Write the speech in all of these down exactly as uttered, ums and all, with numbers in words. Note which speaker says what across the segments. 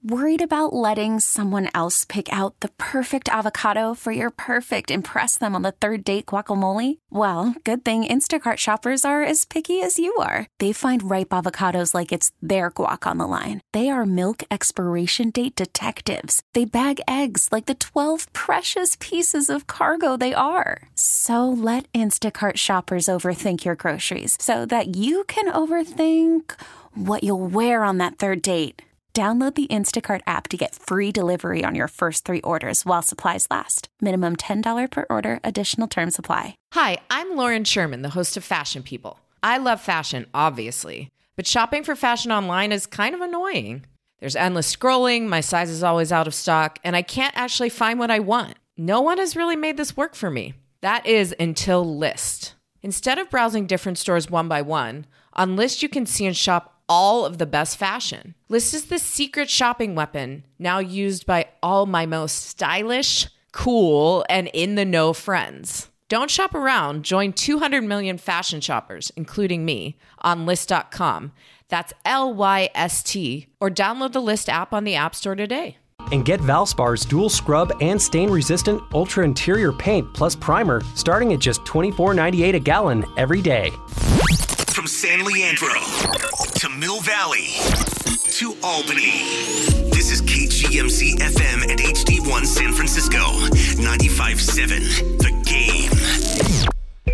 Speaker 1: Worried about letting someone else pick out the perfect avocado for your perfect impress them on the third date guacamole? Well, good thing Instacart shoppers are as picky as you are. They find ripe avocados like it's their guac on the line. They are milk expiration date detectives. They bag eggs like the twelve precious pieces of cargo they are. So let Instacart shoppers overthink your groceries so that you can overthink what you'll wear on that third date. Download the Instacart app to get free delivery on your first three orders while supplies last. Minimum ten dollars per order. Additional terms apply.
Speaker 2: Hi, I'm Lauren Sherman, the host of Fashion People. I love fashion, obviously, but shopping for fashion online is kind of annoying. There's endless scrolling, my size is always out of stock, and I can't actually find what I want. No one has really made this work for me. That is until Lyst. Instead of browsing different stores one by one, on Lyst you can see and shop all of the best fashion. Lyst is the secret shopping weapon now used by all my most stylish, cool, and in-the-know friends. Don't shop around. Join two hundred million fashion shoppers, including me, on Lyst dot com. That's L Y S T. Or download the Lyst app on the App Store today.
Speaker 3: And get Valspar's dual scrub and stain-resistant ultra interior paint plus primer starting at just twenty-four ninety-eight a gallon every day.
Speaker 4: From San Leandro to Mill Valley to Albany, this is K G M Z F M and H D one San Francisco, ninety-five point seven The Game.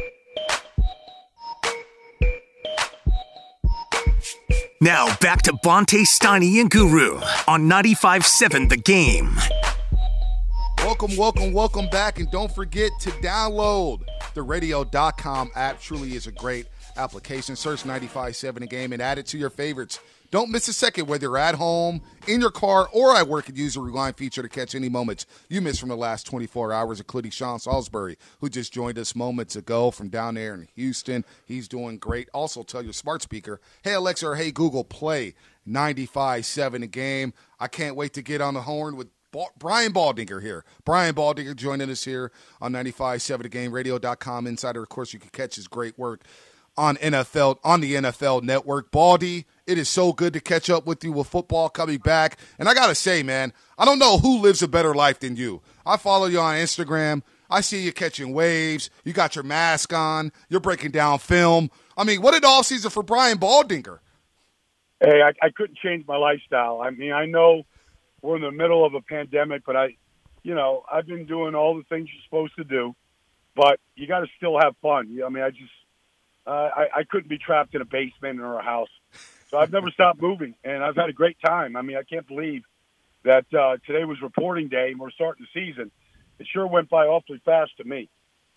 Speaker 4: Now back to Bonte, Steiny, and Guru on ninety-five point seven The Game.
Speaker 5: Welcome, welcome, welcome back, and don't forget to download the radio dot com app. Truly is a great application. Search ninety-five point seven The Game and add it to your favorites. Don't miss a second, whether you're at home, in your car, or at work, and use the rewind feature to catch any moments you missed from the last twenty-four hours, including Sean Salisbury, who just joined us moments ago from down there in Houston. He's doing great. Also, tell your smart speaker, hey, Alexa, or hey, Google, play ninety-five point seven The Game. I can't wait to get on the horn with Brian Baldinger here. Brian Baldinger joining us here on ninety-five point seven The Game, radio dot com insider. Of course, you can catch his great work on N F L, on the N F L Network. Baldy, it is so good to catch up with you with football coming back. And I got to say, man, I don't know who lives a better life than you. I follow you on Instagram. I see you catching waves. You got your mask on. You're breaking down film. I mean, what an offseason for Brian Baldinger.
Speaker 6: Hey, I, I couldn't change my lifestyle. I mean, I know we're in the middle of a pandemic, but I, you know, I've been doing all the things you're supposed to do, but you got to still have fun. I mean, I just, Uh, I, I couldn't be trapped in a basement or a house. So I've never stopped moving, and I've had a great time. I mean, I can't believe that uh, today was reporting day and we're starting the season. It sure went by awfully fast to me.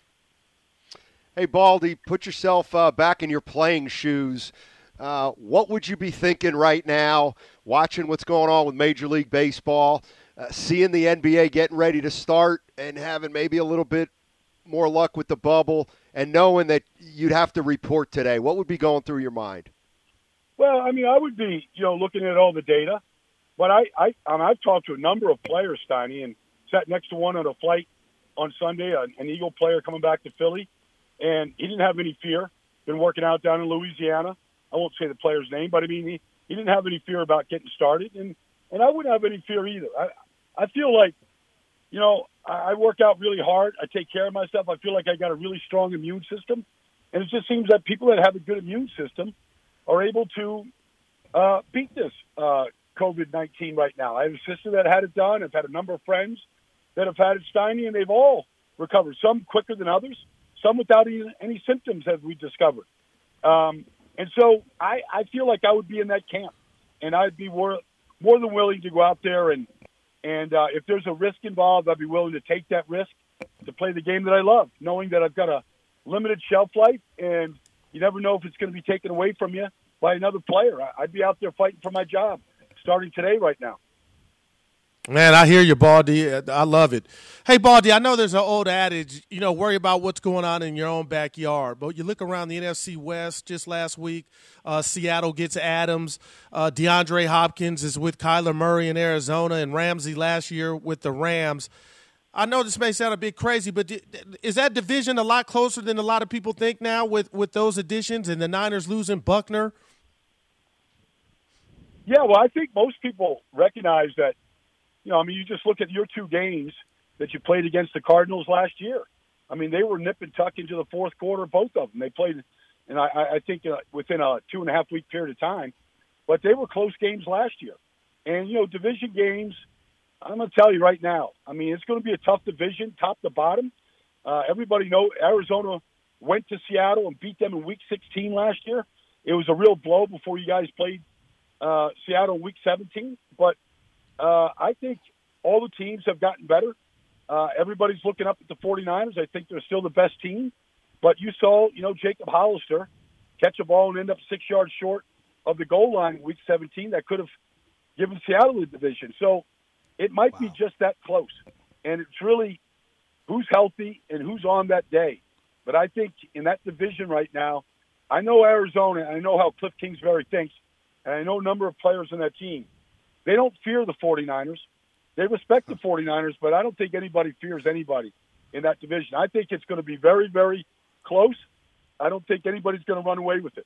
Speaker 7: Hey, Baldy, put yourself uh, back in your playing shoes. Uh, what would you be thinking right now, watching what's going on with Major League Baseball, uh, seeing the N B A getting ready to start and having maybe a little bit more luck with the bubble, and knowing that you'd have to report today? What would be going through your mind?
Speaker 6: Well, I mean, I would be, you know, looking at all the data. But I, I, I mean, I've talked to a number of players, Steiny, and sat next to one on a flight on Sunday, an, an Eagle player coming back to Philly, and he didn't have any fear. Been working out down in Louisiana. I won't say the player's name, but I mean, he, he didn't have any fear about getting started, and, and I wouldn't have any fear either. I, I feel like, you know, I work out really hard. I take care of myself. I feel like I got a really strong immune system. And it just seems that people that have a good immune system are able to uh, beat this uh, COVID nineteen right now. I have a sister that had it done. I've had a number of friends that have had it, Steiny, and they've all recovered, some quicker than others, some without any, any symptoms, as we discovered. Um, and so I, I feel like I would be in that camp, and I'd be more, more than willing to go out there and And uh, if there's a risk involved, I'd be willing to take that risk to play the game that I love, knowing that I've got a limited shelf life, and you never know if it's going to be taken away from you by another player. I'd be out there fighting for my job starting today right now.
Speaker 8: Man, I hear you, Baldy. I love it. Hey, Baldy, I know there's an old adage, you know, worry about what's going on in your own backyard. But you look around the N F C West just last week, uh, Seattle gets Adams. Uh, DeAndre Hopkins is with Kyler Murray in Arizona, and Ramsey last year with the Rams. I know this may sound a bit crazy, but is that division a lot closer than a lot of people think now with, with those additions and the Niners losing Buckner?
Speaker 6: Yeah, well, I think most people recognize that, you know, I mean, you just look at your two games that you played against the Cardinals last year. I mean, they were nip and tuck into the fourth quarter, both of them. They played, and I, I think uh, within a two and a half week period of time, but they were close games last year. And, you know, division games, I'm going to tell you right now, I mean, it's going to be a tough division, top to bottom. Uh, everybody knows Arizona went to Seattle and beat them in week sixteen last year. It was a real blow before you guys played uh, Seattle in week seventeen. But uh, I think all the teams have gotten better. Uh, everybody's looking up at the 49ers. I think they're still the best team. But you saw, you know, Jacob Hollister catch a ball and end up six yards short of the goal line in week seventeen. That could have given Seattle the division. So it might wow. be just that close. And it's really who's healthy and who's on that day. But I think in that division right now, I know Arizona, and I know how Cliff Kingsbury thinks, and I know a number of players on that team. They don't fear the 49ers. They respect the 49ers, but I don't think anybody fears anybody in that division. I think it's going to be very, very close. I don't think anybody's going to run away with it.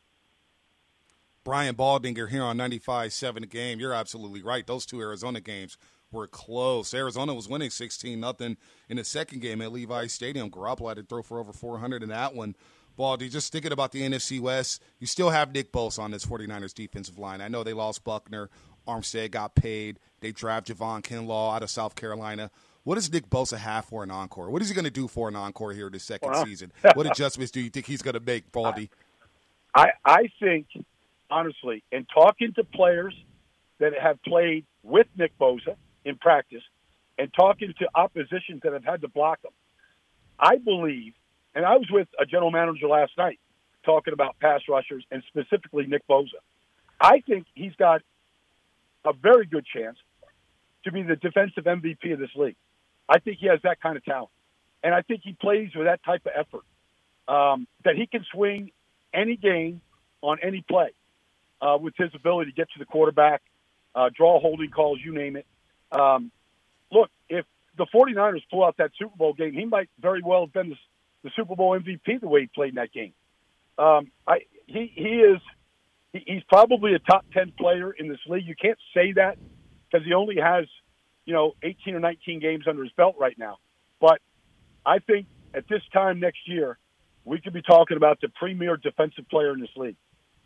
Speaker 5: Brian Baldinger here on ninety-five point seven The Game. You're absolutely right. Those two Arizona games were close. Arizona was winning sixteen nothing in the second game at Levi's Stadium. Garoppolo had to throw for over four hundred in that one. Baldy, just thinking about the N F C West, you still have Nick Bosa on this 49ers defensive line. I know they lost Buckner. Armstead got paid. They drafted Javon Kinlaw out of South Carolina. What does Nick Bosa have for an encore? What is he going to do for an encore here this second wow. season? What adjustments do you think he's going to make, Baldy?
Speaker 6: I, I think, honestly, in talking to players that have played with Nick Bosa in practice and talking to oppositions that have had to block him, I believe, and I was with a general manager last night talking about pass rushers and specifically Nick Bosa. I think he's got a very good chance to be the defensive M V P of this league. I think he has that kind of talent. And I think he plays with that type of effort, um, that he can swing any game on any play uh, with his ability to get to the quarterback, uh, draw holding calls, you name it. Um, look, if the 49ers pull out that Super Bowl game, he might very well have been the, the Super Bowl M V P the way he played in that game. Um, I, he, he is he, he's probably a top ten player in this league. You can't say that because he only has, you know, eighteen or nineteen games under his belt right now. But I think at this time next year, we could be talking about the premier defensive player in this league.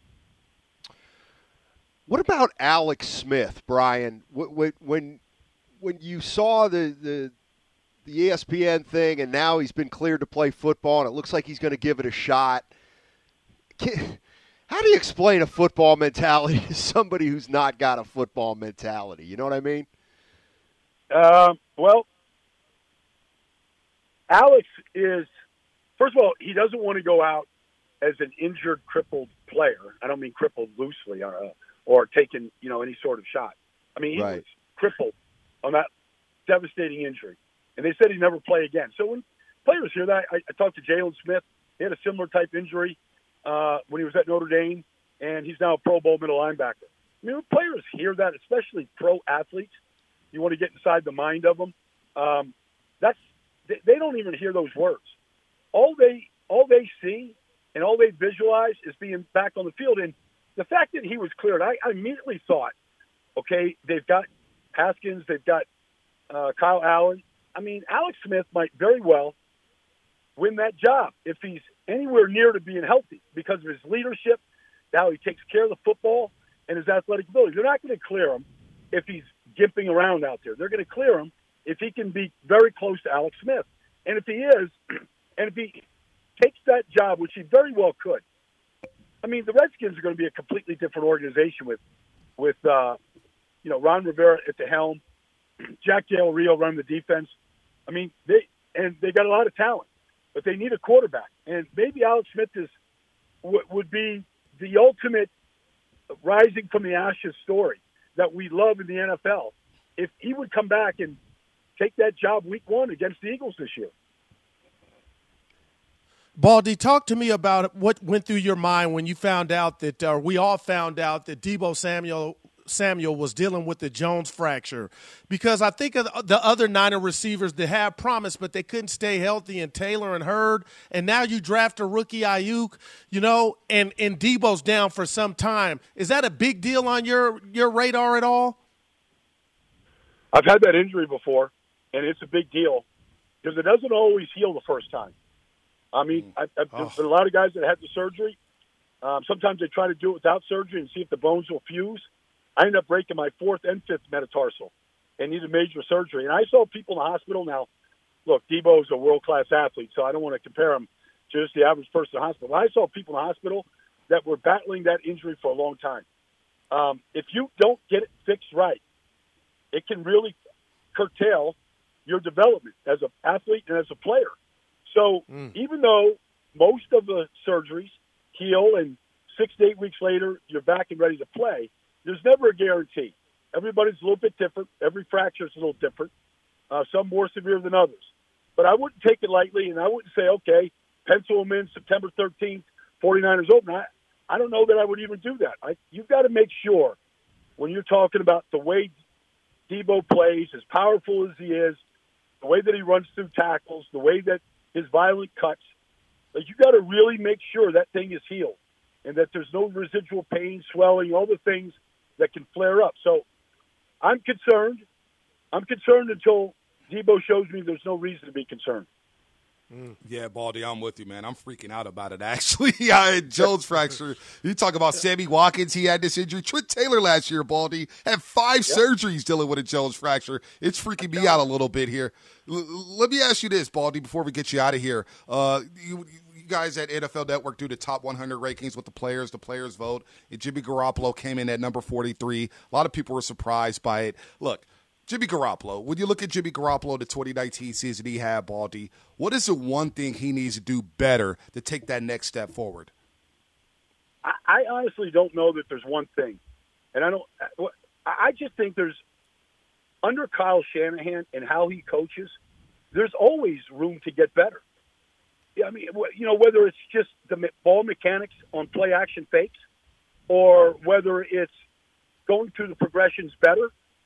Speaker 7: What about Alex Smith, Brian? When when when you saw the, the the E S P N thing, and now he's been cleared to play football, and it looks like he's going to give it a shot. Can, how do you explain a football mentality to somebody who's not got a football mentality? You know what I mean?
Speaker 6: Uh, well, Alex is, first of all, he doesn't want to go out as an injured, crippled player. I don't mean crippled loosely or, uh, or taking, you know, any sort of shot. I mean, he
Speaker 7: right.
Speaker 6: was crippled on that devastating injury. And they said he'd never play again. So when players hear that, I, I talked to Jalen Smith. He had a similar type injury uh, when he was at Notre Dame, and he's now a Pro Bowl middle linebacker. I mean, when players hear that, especially pro athletes, you want to get inside the mind of them. Um, that's they, they don't even hear those words. All they all they see and all they visualize is being back on the field. And the fact that he was cleared, I, I immediately thought, okay, they've got Haskins, they've got uh, Kyle Allen. I mean, Alex Smith might very well win that job if he's anywhere near to being healthy because of his leadership, how he takes care of the football, and his athletic ability. They're not going to clear him if he's gimping around out there. They're going to clear him if he can be very close to Alex Smith. And if he is, and if he takes that job, which he very well could, I mean, the Redskins are going to be a completely different organization with, with uh, you know, Ron Rivera at the helm, Jack Del Rio running the defense. I mean, they and they got a lot of talent, but they need a quarterback. And maybe Alex Smith is w- would be the ultimate rising from the ashes story that we love in the N F L. If he would come back and take that job week one against the Eagles this year.
Speaker 8: Baldy, talk to me about what went through your mind when you found out that, or we all found out that Deebo Samuel Samuel was dealing with the Jones fracture, because I think of the other Niner receivers that have promise, but they couldn't stay healthy, and Taylor and Hurd, and now you draft a rookie Ayuk, you know, and, and Debo's down for some time. Is that a big deal on your, your radar at all?
Speaker 6: I've had that injury before, and it's a big deal because it doesn't always heal the first time. I mean, I, I've, there's been a lot of guys that had the surgery. Um, sometimes they try to do it without surgery and see if the bones will fuse. I ended up breaking my fourth and fifth metatarsal and needed major surgery. And I saw people in the hospital. Now, look, Debo is a world-class athlete, so I don't want to compare him to just the average person in the hospital. But I saw people in the hospital that were battling that injury for a long time. Um, if you don't get it fixed right, it can really curtail your development as an athlete and as a player. So mm. even though most of the surgeries heal and six to eight weeks later you're back and ready to play, there's never a guarantee. Everybody's a little bit different. Every fracture is a little different, uh, some more severe than others. But I wouldn't take it lightly, and I wouldn't say, okay, pencil them in September thirteenth, 49ers open. I, I don't know that I would even do that. I, you've got to make sure when you're talking about the way Debo plays, as powerful as he is, the way that he runs through tackles, the way that his violent cuts, like you got to really make sure that thing is healed and that there's no residual pain, swelling, all the things that can flare up. So I'm concerned. I'm concerned until Debo shows me there's no reason to be concerned.
Speaker 5: Mm. Yeah, Baldy, I'm with you, man. I'm freaking out about it, actually. I had Jones fracture. You talk about Sammy Watkins. He had this injury. Trent Taylor last year, Baldy, had five yep. surgeries dealing with a Jones fracture. It's freaking me out a little bit here. L- let me ask you this, Baldy, before we get you out of here. Uh, you, you guys at N F L Network do the top one hundred rankings with the players, the players vote. And Jimmy Garoppolo came in at number forty-three. A lot of people were surprised by it. Look, Jimmy Garoppolo, when you look at Jimmy Garoppolo, the twenty nineteen season he had, Baldy, what is the one thing he needs to do better to take that next step forward?
Speaker 6: I, I honestly don't know that there's one thing. And I don't – I just think there's – under Kyle Shanahan and how he coaches, there's always room to get better. I mean, you know, whether it's just the ball mechanics on play-action fakes or whether it's going through the progressions better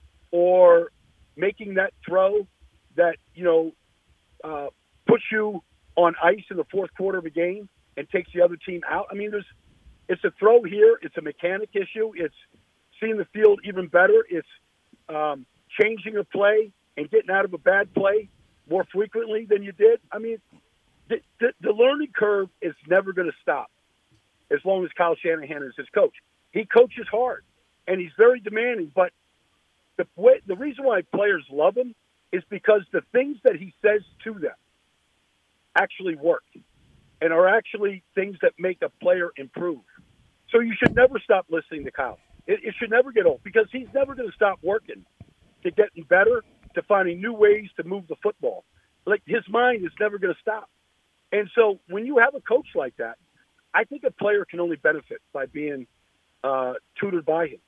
Speaker 6: or making that throw that, you know, uh, puts you on ice in the fourth quarter of a game and takes the other team out. I mean, there's it's a throw here. It's a mechanic issue. It's seeing the field even better. It's um, changing a play and getting out of a bad play more frequently than you did. I mean, the, the, the learning curve is never going to stop as long as Kyle Shanahan is his coach. He coaches hard, and he's very demanding, but The way, the reason why players love him is because the things that he says to them actually work and are actually things that make a player improve. So you should never stop listening to Kyle. It, it should never get old because he's never going to stop working to getting better, to finding new ways to move the football. Like his mind is never going to stop. And so when you have a coach like that, I think a player can only benefit by being uh, tutored by him.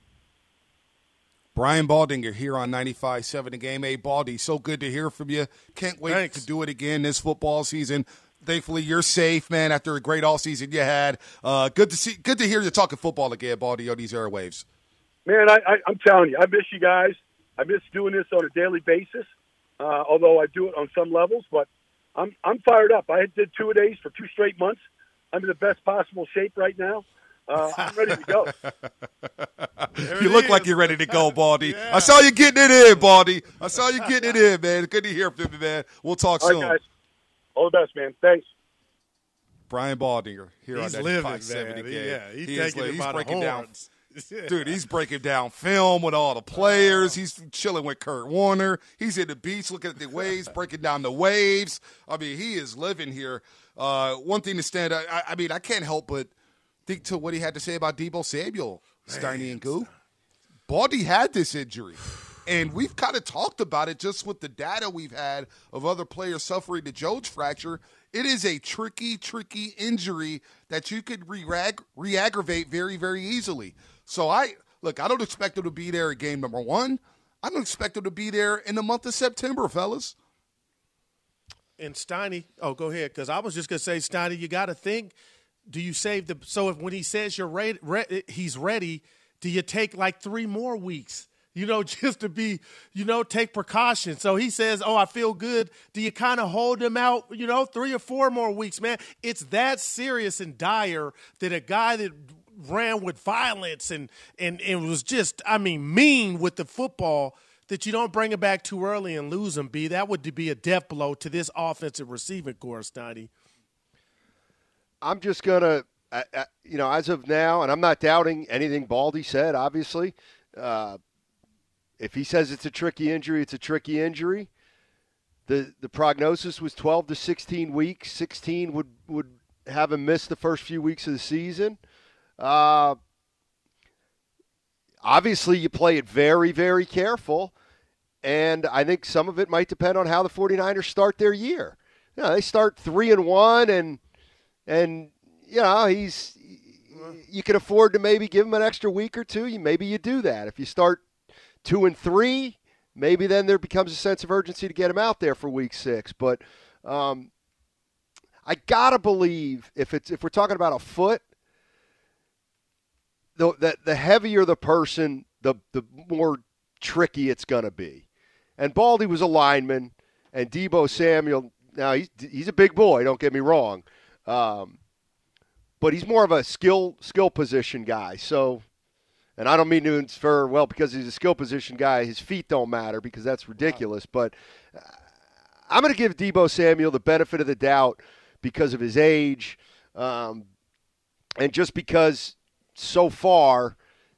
Speaker 5: Brian Baldinger here on ninety-five point seven The Game. Hey, Baldy, so good to hear from you. Can't wait Thanks. to do it again this football season. Thankfully, you're safe, man, after a great all season you had. Uh, good to see, good to hear you talking football again, Baldy, on these airwaves.
Speaker 6: Man, I, I, I'm telling you, I miss you guys. I miss doing this on a daily basis, uh, although I do it on some levels. But I'm I'm fired up. I did two a days for two straight months. I'm in the best possible shape right now. Uh, I'm ready to go.
Speaker 5: You look is. like you're ready to go, Baldy. Yeah. I saw you getting it in, Baldy. I saw you getting it in, man. Good to hear from you, man. We'll talk
Speaker 6: All
Speaker 5: soon.
Speaker 6: Right, guys. All the best, man. Thanks.
Speaker 5: Brian Baldinger here
Speaker 8: he's
Speaker 5: on
Speaker 8: living,
Speaker 5: ninety-five point seven The Game.
Speaker 8: Yeah, he's
Speaker 5: he
Speaker 8: taking
Speaker 5: is,
Speaker 8: it
Speaker 5: he's
Speaker 8: by
Speaker 5: breaking
Speaker 8: the
Speaker 5: down.
Speaker 8: horns.
Speaker 5: Dude, he's breaking down film with all the players. He's chilling with Kurt Warner. He's at the beach looking at the waves, breaking down the waves. I mean, he is living here. Uh, one thing to stand out, I, I mean, I can't help but think to what he had to say about Debo Samuel, Steiny and Goo. Baldy had this injury, and we've kind of talked about it just with the data we've had of other players suffering the Jones fracture. It is a tricky, tricky injury that you could re-ag- re-aggravate very, very easily. So, I look, I don't expect him to be there at game number one. I don't expect him to be there in the month of September, fellas.
Speaker 8: And Steiny, oh, go ahead, because I was just going to say, Steiny, you got to think, do you save the – so if when he says you're ready, re- he's ready, Do you take like three more weeks, you know, just to be, you know, take precautions? So he says, oh, I feel good. Do you kind of hold him out, you know, three or four more weeks, man? It's that serious and dire that a guy that ran with violence and, and, and was just, I mean, mean with the football, that you don't bring him back too early and lose him, B. That would be a death blow to this offensive receiving corps, Steiny.
Speaker 7: I'm just going to, uh, uh, you know, as of now, and I'm not doubting anything Baldy said, obviously. Uh, if he says it's a tricky injury, it's a tricky injury. The the prognosis was twelve to sixteen weeks. sixteen would, would have him miss the first few weeks of the season. Uh, obviously, you play it very, very careful, and I think some of it might depend on how the 49ers start their year. You know, they start three and one, and and you know he's you can afford to maybe give him an extra week or two. You maybe you do that. If you start two and three, maybe then there becomes a sense of urgency to get him out there for week six. But um, I gotta believe if it's if we're talking about a foot. The, the, the heavier the person, the the more tricky it's going to be. And Baldy was a lineman, and Deebo Samuel, now he's, he's a big boy, don't get me wrong. Um, but he's more of a skill skill position guy. So, and I don't mean to infer, well, because he's a skill position guy, his feet don't matter, because that's ridiculous. But I'm going to give Deebo Samuel the benefit of the doubt because of his age, um, and just because – so far,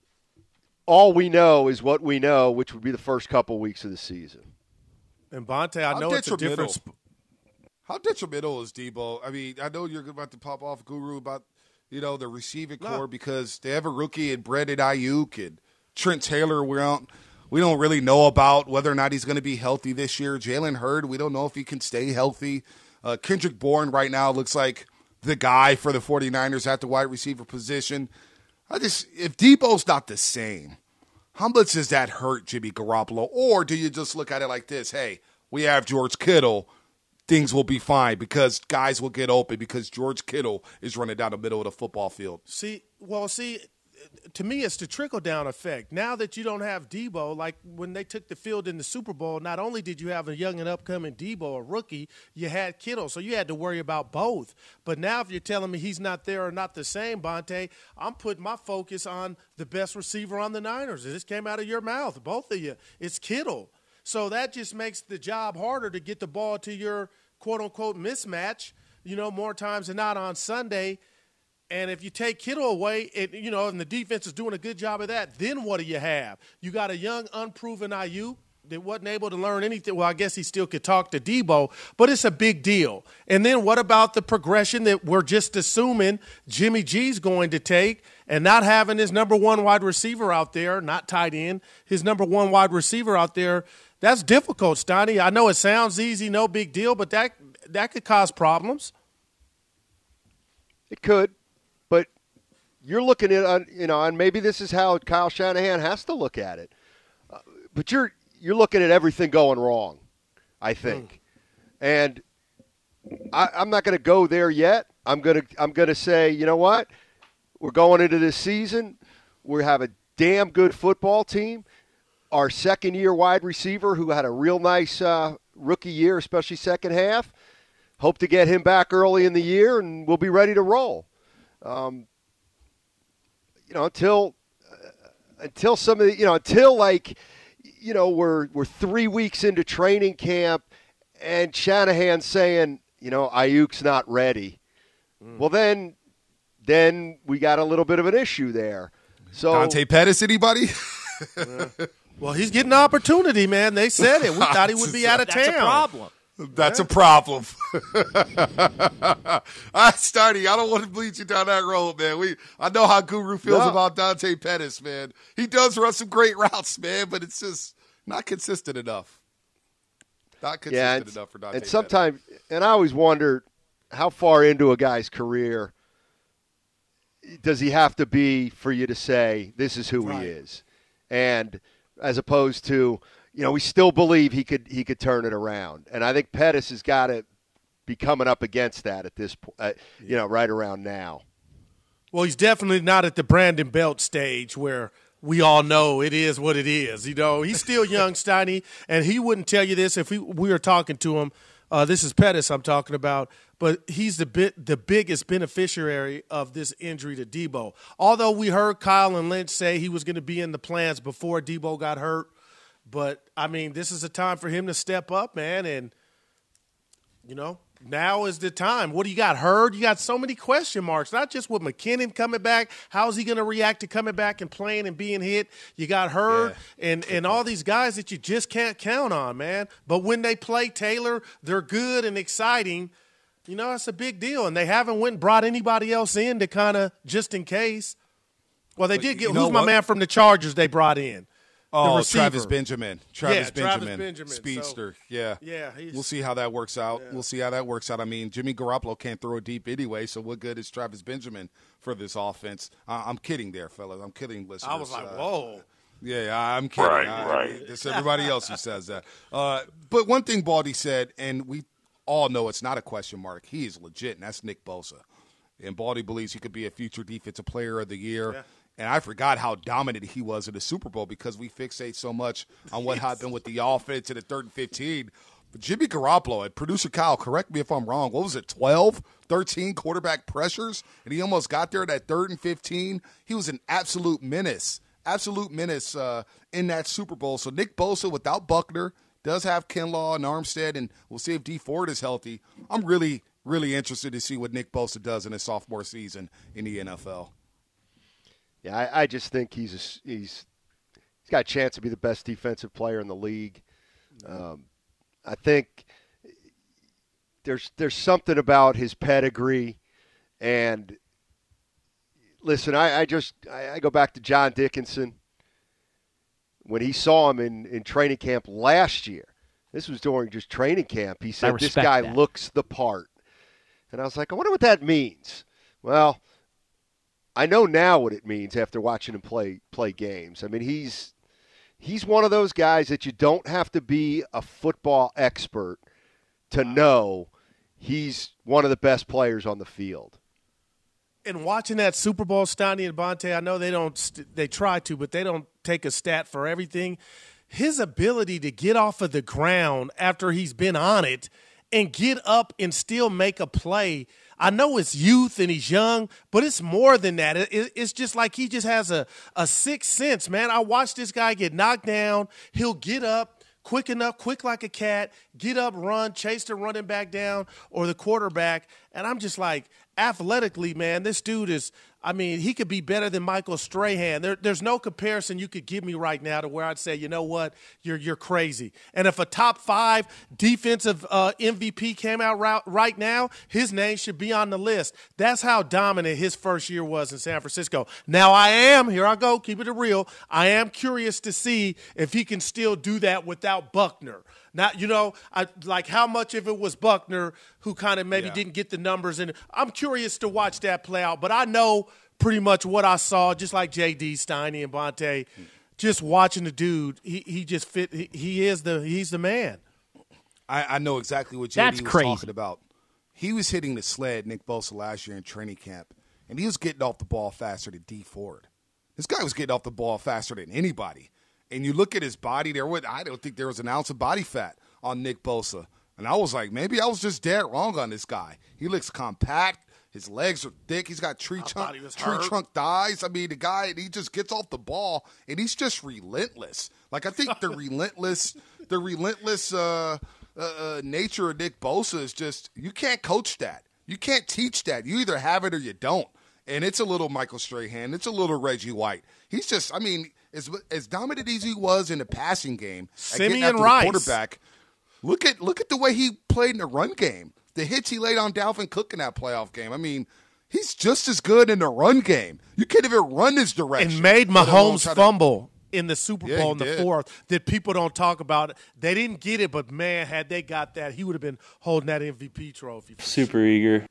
Speaker 7: all we know is what we know, which would be the first couple weeks of the season.
Speaker 8: And Bonte, I know it's a different. Sp-
Speaker 5: How detrimental is Deebo? I mean, I know you're about to pop off, Guru, about you know the receiving no. core because they have a rookie in Brandon Ayuk and Trent Taylor. We don't we don't really know about whether or not he's going to be healthy this year. Jalen Hurd, we don't know if he can stay healthy. Uh, Kendrick Bourne right now looks like the guy for the 49ers at the wide receiver position. I just, if Deebo's not the same, how much does that hurt Jimmy Garoppolo? Or do you just look at it like this? Hey, we have George Kittle. Things will be fine because guys will get open because George Kittle is running down the middle of the football field.
Speaker 8: See, well, see, to me, it's the trickle-down effect. Now that you don't have Deebo, like when they took the field in the Super Bowl, not only did you have a young and upcoming Deebo, a rookie, you had Kittle, so you had to worry about both. But now if you're telling me he's not there or not the same, Bonte, I'm putting my focus on the best receiver on the Niners. This came out of your mouth, both of you. It's Kittle. So that just makes the job harder to get the ball to your quote-unquote mismatch, you know, more times than not on Sunday. And if you take Kittle away, it, you know, and the defense is doing a good job of that, then what do you have? You got a young, unproven Ayuk that wasn't able to learn anything. Well, I guess he still could talk to Deebo, but it's a big deal. And then what about the progression that we're just assuming Jimmy G's going to take and not having his number one wide receiver out there, not tight end, his number one wide receiver out there? That's difficult, Steiny. I know it sounds easy, no big deal, but that that could cause problems.
Speaker 7: It could. But you're looking at, you know, and maybe this is how Kyle Shanahan has to look at it. Uh, but you're you're looking at everything going wrong, I think. Mm. And I, I'm not going to go there yet. I'm going to I'm going to say, you know what? We're going into this season. We have a damn good football team. Our second-year wide receiver, who had a real nice uh, rookie year, especially second half, hope to get him back early in the year, and we'll be ready to roll. Um, you know, until uh, until some of the, you know, until like, you know, we're we're three weeks into training camp, and Shanahan's saying, you know, Ayuk's not ready. Mm. Well, then, then we got a little bit of an issue there. So
Speaker 5: Dante Pettis, anybody?
Speaker 8: uh, well, he's getting an opportunity, man. They said it. We thought he would be out of
Speaker 2: That's
Speaker 8: town.
Speaker 2: That's a problem.
Speaker 5: That's yeah. a problem. I started. I don't want to bleed you down that road, man. We I know how Guru feels no. about Dante Pettis, man. He does run some great routes, man, but it's just not consistent enough. Not consistent
Speaker 7: yeah,
Speaker 5: enough for Dante.
Speaker 7: And sometimes, and I always wonder how far into a guy's career does he have to be for you to say this is who right. he is, and as opposed to, you know, we still believe he could he could turn it around. And I think Pettis has got to be coming up against that at this point, uh, you know, right around now.
Speaker 8: Well, he's definitely not at the Brandon Belt stage where we all know it is what it is. You know, he's still young, Steiny, and he wouldn't tell you this if we, we were talking to him. Uh, this is Pettis I'm talking about, but he's the bit, the biggest beneficiary of this injury to Debo. Although we heard Kyle and Lynch say he was going to be in the plans before Debo got hurt, but, I mean, this is a time for him to step up, man, and, you know, now is the time. What do you got, Hurd? You got so many question marks, not just with McKinnon coming back. How's he going to react to coming back and playing and being hit? You got Hurd yeah. and, and all these guys that you just can't count on, man. But when they play Taylor, they're good and exciting. You know, it's a big deal. And they haven't went and brought anybody else in to kind of just in case. Well, they but did get – who's my man from the Chargers they brought in?
Speaker 5: Oh, Travis Benjamin. Travis
Speaker 8: yeah,
Speaker 5: Benjamin.
Speaker 8: Travis Benjamin.
Speaker 5: Speedster.
Speaker 8: So,
Speaker 5: yeah.
Speaker 8: Yeah.
Speaker 5: We'll see how that works out.
Speaker 8: Yeah.
Speaker 5: We'll see how that works out. I mean, Jimmy Garoppolo can't throw it deep anyway, so what good is Travis Benjamin for this offense? Uh, I'm kidding there, fellas. I'm kidding, listeners.
Speaker 8: I was like,
Speaker 5: uh,
Speaker 8: whoa.
Speaker 5: Yeah, I'm kidding.
Speaker 9: Right,
Speaker 5: I,
Speaker 9: right.
Speaker 5: It's everybody else who says that. Uh, but one thing Baldy said, and we all know it's not a question mark, he is legit, and that's Nick Bosa. And Baldy believes he could be a future defensive player of the year. Yeah. And I forgot how dominant he was in the Super Bowl because we fixate so much on what happened with the offense in the third and fifteen. But Jimmy Garoppolo, and producer Kyle, correct me if I'm wrong, what was it, twelve, thirteen quarterback pressures? And he almost got there at that third and fifteen. He was an absolute menace, absolute menace uh, in that Super Bowl. So Nick Bosa without Buckner does have Kinlaw and Armstead, and we'll see if D Ford is healthy. I'm really, really interested to see what Nick Bosa does in his sophomore season in the N F L.
Speaker 7: Yeah, I, I just think he's a, he's he's got a chance to be the best defensive player in the league. Um, I think there's there's something about his pedigree, and listen, I, I just I, I go back to John Dickinson when he saw him in, in training camp last year. This was during just training camp. He said this guy
Speaker 10: that.
Speaker 7: looks the part, and I was like, I wonder what that means. Well, I know now what it means after watching him play play games. I mean, he's he's one of those guys that you don't have to be a football expert to know he's one of the best players on the field.
Speaker 8: And watching that Super Bowl, Steiny and Bonte, I know they don't – they try to, but they don't take a stat for everything. His ability to get off of the ground after he's been on it and get up and still make a play – I know it's youth and he's young, but it's more than that. It, it, it's just like he just has a, a sixth sense, man. I watched this guy get knocked down. He'll get up quick enough, quick like a cat, get up, run, chase the running back down or the quarterback. And I'm just like, athletically, man, this dude is – I mean, he could be better than Michael Strahan. There, there's no comparison you could give me right now to where I'd say, you know what, you're you're crazy. And if a top five defensive uh, M V P came out right, right now, his name should be on the list. That's how dominant his first year was in San Francisco. Now I am, here I go, keep it real, I am curious to see if he can still do that without Buckner. Not, you know, I, like how much of it was Buckner who kind of maybe yeah. didn't get the numbers. And I'm curious to watch that play out. But I know pretty much what I saw, just like J D, Steiny, and Bonte, just watching the dude. He he just fit. He, he is the he's the man.
Speaker 5: I, I know exactly what J D
Speaker 10: That's
Speaker 5: was
Speaker 10: crazy.
Speaker 5: talking about. He was hitting the sled, Nick Bosa, last year in training camp, and he was getting off the ball faster than D Ford. This guy was getting off the ball faster than anybody. And you look at his body, there was, I don't think there was an ounce of body fat on Nick Bosa. And I was like, maybe I was just dead wrong on this guy. He looks compact. His legs are thick. He's got tree trunk, tree
Speaker 8: hurt.
Speaker 5: trunk thighs. I mean, the guy, he just gets off the ball, and he's just relentless. Like, I think the relentless the relentless uh, uh, uh, nature of Nick Bosa is just, you can't coach that. You can't teach that. You either have it or you don't. And it's a little Michael Strahan. It's a little Reggie White. He's just, I mean, as as dominant as he was in the passing game,
Speaker 8: Simeon Rice,
Speaker 5: the quarterback. Look at look at the way he played in the run game. The hits he laid on Dalvin Cook in that playoff game. I mean, he's just as good in the run game. You can't even run his direction.
Speaker 8: And made Mahomes fumble in the Super Bowl
Speaker 5: yeah,
Speaker 8: in the
Speaker 5: did.
Speaker 8: fourth that people don't talk about. They didn't get it, but, man, had they got that, he would have been holding that M V P trophy.
Speaker 9: Super eager.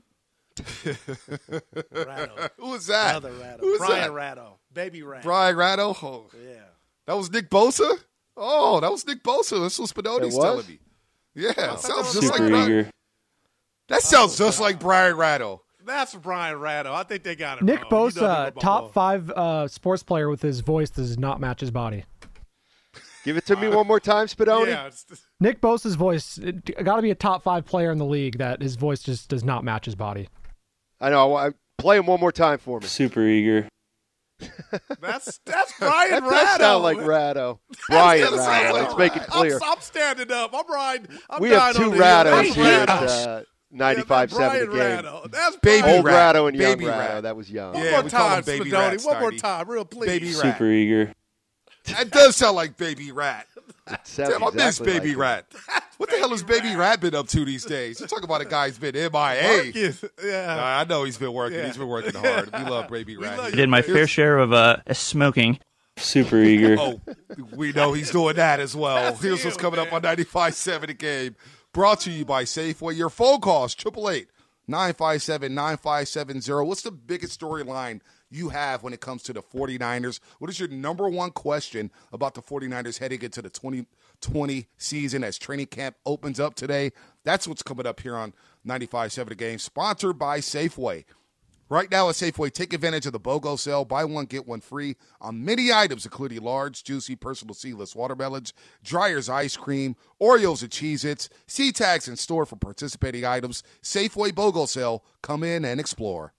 Speaker 8: Ratto.
Speaker 5: Who was that?
Speaker 8: Another Ratto.
Speaker 5: Who was
Speaker 8: Brian
Speaker 5: that?
Speaker 8: Ratto. Baby Ratto.
Speaker 5: Brian Ratto? Oh.
Speaker 8: Yeah.
Speaker 5: That was Nick Bosa? Oh, that was Nick Bosa. That's what Spinoni's
Speaker 7: It was?
Speaker 5: telling me. Yeah, it sounds just
Speaker 9: Super
Speaker 5: like Brian.
Speaker 9: eager.
Speaker 5: That sounds just like Brian Ratto.
Speaker 8: That's Brian Ratto. I think they got it
Speaker 9: Nick
Speaker 8: wrong. You know
Speaker 9: Bosa,
Speaker 8: him, my
Speaker 9: top
Speaker 8: boy.
Speaker 9: five uh, sports player with his voice does not match his body.
Speaker 7: Give it to me one more time, Spadoni.
Speaker 8: Yeah, it's-
Speaker 9: Nick Bosa's voice got to be a top five player in the league that his voice just does not match his body.
Speaker 7: I know. I, play him one more time for me.
Speaker 10: Super eager.
Speaker 8: that's that's Brian
Speaker 7: That
Speaker 8: Ratto.
Speaker 7: does sound like Ratto. Brian
Speaker 8: That's- that
Speaker 7: Ratto.
Speaker 8: sounds
Speaker 7: Let's make it
Speaker 8: like-
Speaker 7: clear.
Speaker 8: I'm, I'm standing up. I'm riding. I'm
Speaker 7: We have
Speaker 8: dying
Speaker 7: two
Speaker 8: on the hill.
Speaker 7: Rattos
Speaker 8: That's
Speaker 7: here at
Speaker 8: Ratto.
Speaker 7: uh, ninety-five seven
Speaker 8: Yeah,
Speaker 7: The
Speaker 8: Brian
Speaker 7: Game.
Speaker 8: Ratto. That's
Speaker 5: Baby
Speaker 8: Brian
Speaker 7: Old
Speaker 5: Rat.
Speaker 7: Ratto and young
Speaker 5: Baby
Speaker 7: Ratto.
Speaker 5: Rat.
Speaker 7: That was young.
Speaker 8: One
Speaker 5: Yeah,
Speaker 8: more
Speaker 5: we call him
Speaker 8: time,
Speaker 5: Baby
Speaker 8: Spadoni.
Speaker 5: Rat,
Speaker 8: One more
Speaker 5: Steiny.
Speaker 8: time, real please.
Speaker 5: Baby Rat.
Speaker 10: Super eager.
Speaker 5: That does sound like Baby Rat.
Speaker 7: It sounds
Speaker 5: Damn, I miss
Speaker 7: exactly
Speaker 5: Baby
Speaker 7: like
Speaker 5: Rat. What the hell has Baby Rat been up to these days? You talk about a guy who's been M I A.
Speaker 8: Working. Yeah.
Speaker 5: Nah, I know he's been working.
Speaker 8: Yeah.
Speaker 5: He's been working hard. We love Baby
Speaker 8: We
Speaker 5: Rat.
Speaker 8: love
Speaker 5: here.
Speaker 8: you.
Speaker 11: Did my fair share of uh, smoking.
Speaker 10: Super eager.
Speaker 5: Oh, we know he's doing that as well.
Speaker 8: That's
Speaker 5: Here's
Speaker 8: him,
Speaker 5: what's coming up
Speaker 8: man.
Speaker 5: on ninety-five seven The Game. Brought to you by Safeway. Your phone calls, eight eight eight, nine five seven, nine five seven zero. What's the biggest storyline you have when it comes to the 49ers? What is your number one question about the 49ers heading into the twenty twenty season as training camp opens up today? That's what's coming up here on ninety-five seven The Game, sponsored by Safeway. Right now at Safeway, take advantage of the BOGO sale. Buy one, get one free on many items, including large, juicy, personal seedless watermelons, Dryer's ice cream, Oreos and Cheez-Its, C-Tags in store for participating items. Safeway BOGO sale. Come in and explore.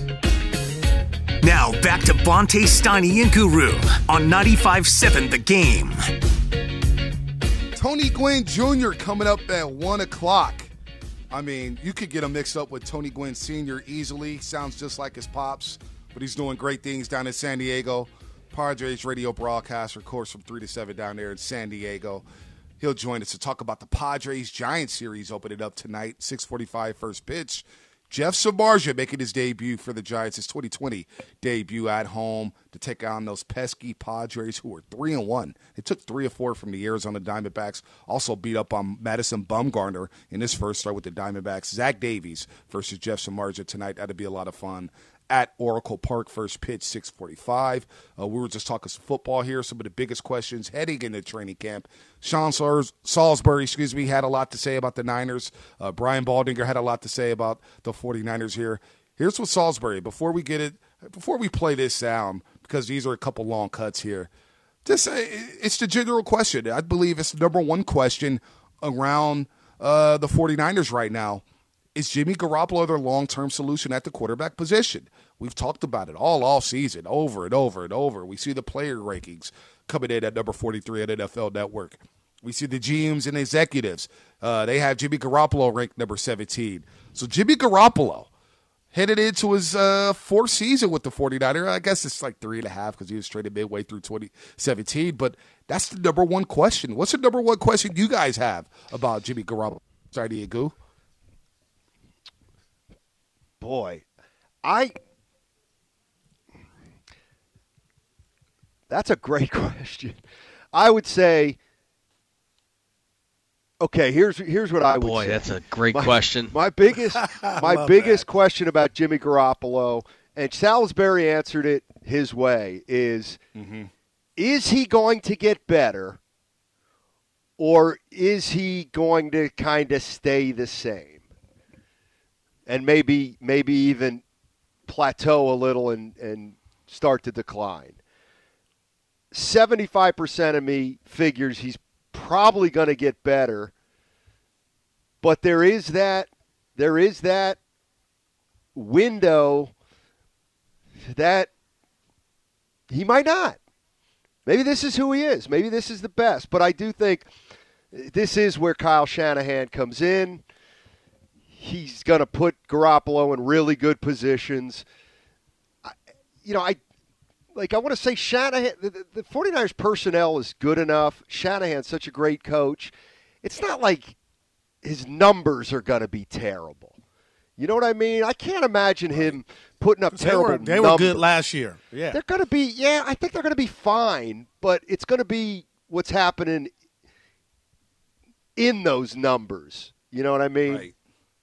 Speaker 4: Now back to Bonte, Steiny, and Guru on ninety-five seven The Game.
Speaker 5: Tony Gwynn Junior coming up at one o'clock. I mean, you could get him mixed up with Tony Gwynn Senior easily. Sounds just like his pops, but he's doing great things down in San Diego. Padres radio broadcaster, of course, from three to seven down there in San Diego. He'll join us to talk about the Padres-Giants series opening up tonight, six forty-five first pitch. Jeff Samardzija making his debut for the Giants, his twenty twenty debut at home to take on those pesky Padres who were three and one. They took three or four from the Arizona Diamondbacks. Also beat up on Madison Bumgarner in his first start with the Diamondbacks. Zach Davies versus Jeff Samardzija tonight. That'll be a lot of fun at Oracle Park. First pitch, six forty-five. Uh, we were just talking some football here. Some of the biggest questions heading into training camp. Sean Salisbury, excuse me, had a lot to say about the Niners. Uh, Brian Baldinger had a lot to say about the 49ers here. Here's what Salisbury, before we get it, before we play this sound, because these are a couple long cuts here, just uh, it's the general question. I believe it's the number one question around uh, the 49ers right now. Is Jimmy Garoppolo their long-term solution at the quarterback position? We've talked about it all offseason, over and over and over. We see the player rankings coming in at number forty-three at N F L Network. We see the G Ms and executives. Uh, they have Jimmy Garoppolo ranked number seventeen. So Jimmy Garoppolo headed into his uh, fourth season with the 49ers. I guess it's like three and a half because he was traded midway through twenty seventeen. But that's the number one question. What's the number one question you guys have about Jimmy Garoppolo? Sorry, Diego.
Speaker 7: Boy, I that's a great question. I would say, okay, here's here's what I would
Speaker 12: Boy,
Speaker 7: say.
Speaker 12: that's a great
Speaker 7: my,
Speaker 12: question.
Speaker 7: My biggest my
Speaker 8: love
Speaker 7: biggest
Speaker 8: that.
Speaker 7: question about Jimmy Garoppolo, and Salisbury answered it his way, is
Speaker 5: Mm-hmm.
Speaker 7: is he going to get better, or is he going to kind of stay the same? And maybe maybe even plateau a little and, and start to decline. seventy-five percent of me figures he's probably going to get better. But there is that there is that window that he might not. Maybe this is who he is. Maybe this is the best. But I do think this is where Kyle Shanahan comes in. He's going to put Garoppolo in really good positions. I, you know, I like. I want to say Shanahan, the, the, the 49ers personnel is good enough. Shanahan's such a great coach. It's not like his numbers are going to be terrible. You know what I mean? I can't imagine him putting up
Speaker 8: They
Speaker 7: terrible
Speaker 8: were, they
Speaker 7: numbers.
Speaker 8: were good last year. Yeah.
Speaker 7: They're going to be, yeah, I think they're going to be fine, but it's going to be what's happening in those numbers. You know what I mean?
Speaker 5: Right.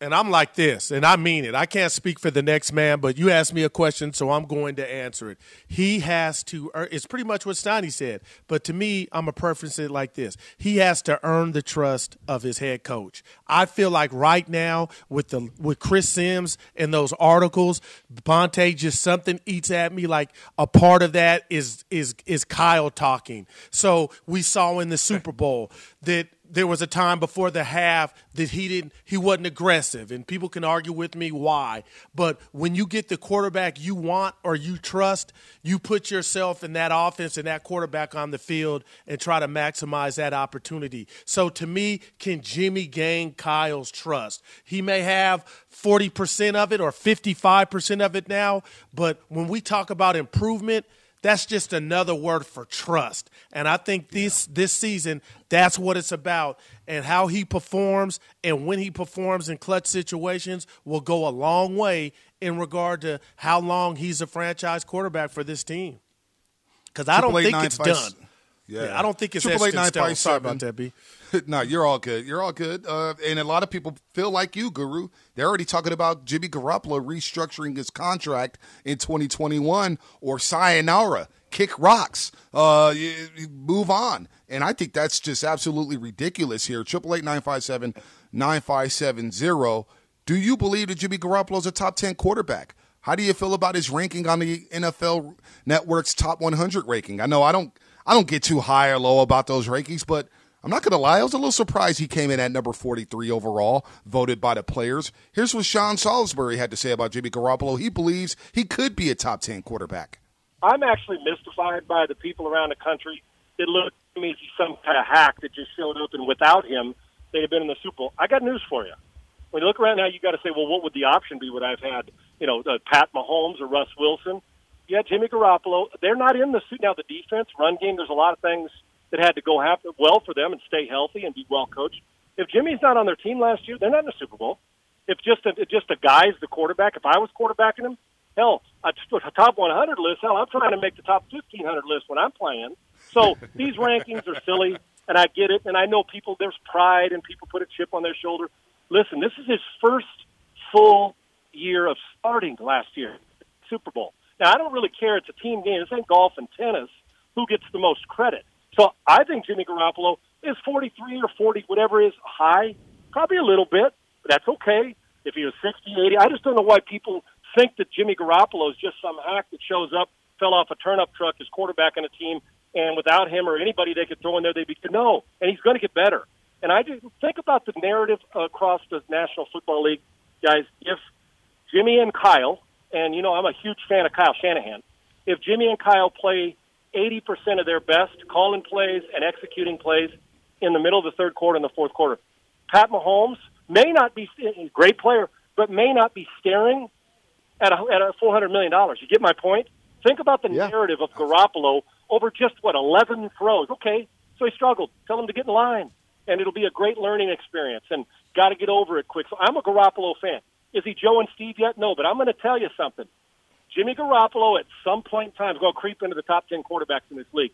Speaker 8: And I'm like this, and I mean it. I can't speak for the next man, but you asked me a question, so I'm going to answer it. He has to earn – it's pretty much what Steiny said. But to me, I'm going to preference it like this. He has to earn the trust of his head coach. I feel like right now with the with Chris Sims and those articles, Bonte, just something eats at me like a part of that is is is Kyle talking. So we saw in the Super Bowl that – there was a time before the half that he didn't he wasn't aggressive, and people can argue with me why. But when you get the quarterback you want or you trust, you put yourself in that offense and that quarterback on the field and try to maximize that opportunity. So to me, can Jimmy gain Kyle's trust? He may have forty percent of it or fifty-five percent of it now, but when we talk about improvement, that's just another word for trust. And I think this yeah. this season, that's what it's about. And how he performs and when he performs in clutch situations will go a long way in regard to how long he's a franchise quarterback for this team. Because I don't think it's done. Yeah. yeah, I don't think it's etched in stone. Sorry about that, B.
Speaker 5: No, you're all good. You're all good. Uh, and a lot of people feel like you, Guru. They're already talking about Jimmy Garoppolo restructuring his contract in twenty twenty-one or sayonara, kick rocks, uh, you, you move on. And I think that's just absolutely ridiculous here. eight eight eight, nine five seven, nine five seven zero. Do you believe that Jimmy Garoppolo is a top ten quarterback? How do you feel about his ranking on the N F L Network's top one hundred ranking? I know I don't I don't get too high or low about those rankings, but I'm not going to lie. I was a little surprised he came in at number forty-three overall, voted by the players. Here's what Sean Salisbury had to say about Jimmy Garoppolo. He believes he could be a top ten quarterback.
Speaker 12: I'm actually mystified by the people around the country that look at me as some kind of hack that just showed up, and without him, they'd have been in the Super Bowl. I got news for you. When you look around now, you got to say, well, what would the option be? Would I've had, you know, uh, Pat Mahomes or Russ Wilson? Yeah, Jimmy Garoppolo. They're not in the suit now. The defense, run game. There's a lot of things that had to go happen well for them and stay healthy and be well coached. If Jimmy's not on their team last year, they're not in the Super Bowl. If just a, if just a guy's the quarterback, if I was quarterbacking him, hell, I'd put a top one hundred list. Hell, I'm trying to make the top fifteen hundred list when I'm playing. So these rankings are silly, and I get it. And I know people, there's pride, and people put a chip on their shoulder. Listen, this is his first full year of starting last year, Super Bowl. Now, I don't really care. It's a team game. This ain't golf and tennis. Who gets the most credit? So I think Jimmy Garoppolo is forty-three or forty, whatever is high, probably a little bit, but that's okay. If he was sixty, eighty, I just don't know why people think that Jimmy Garoppolo is just some hack that shows up, fell off a turnip truck, is quarterback on a team, and without him or anybody they could throw in there, they'd be no. And he's going to get better. And I just think about the narrative across the National Football League, guys. If Jimmy and Kyle, and, you know, I'm a huge fan of Kyle Shanahan, if Jimmy and Kyle play eighty percent of their best calling plays and executing plays in the middle of the third quarter and the fourth quarter, Pat Mahomes may not be a great player, but may not be staring at a, at a four hundred million dollars. You get my point? Think about the yeah. narrative of Garoppolo over just, what, eleven throws. Okay, so he struggled. Tell him to get in line, and it'll be a great learning experience, and got to get over it quick. So I'm a Garoppolo fan. Is he Joe and Steve yet? No, but I'm going to tell you something. Jimmy Garoppolo at some point in time is going to creep into the top ten quarterbacks in this league.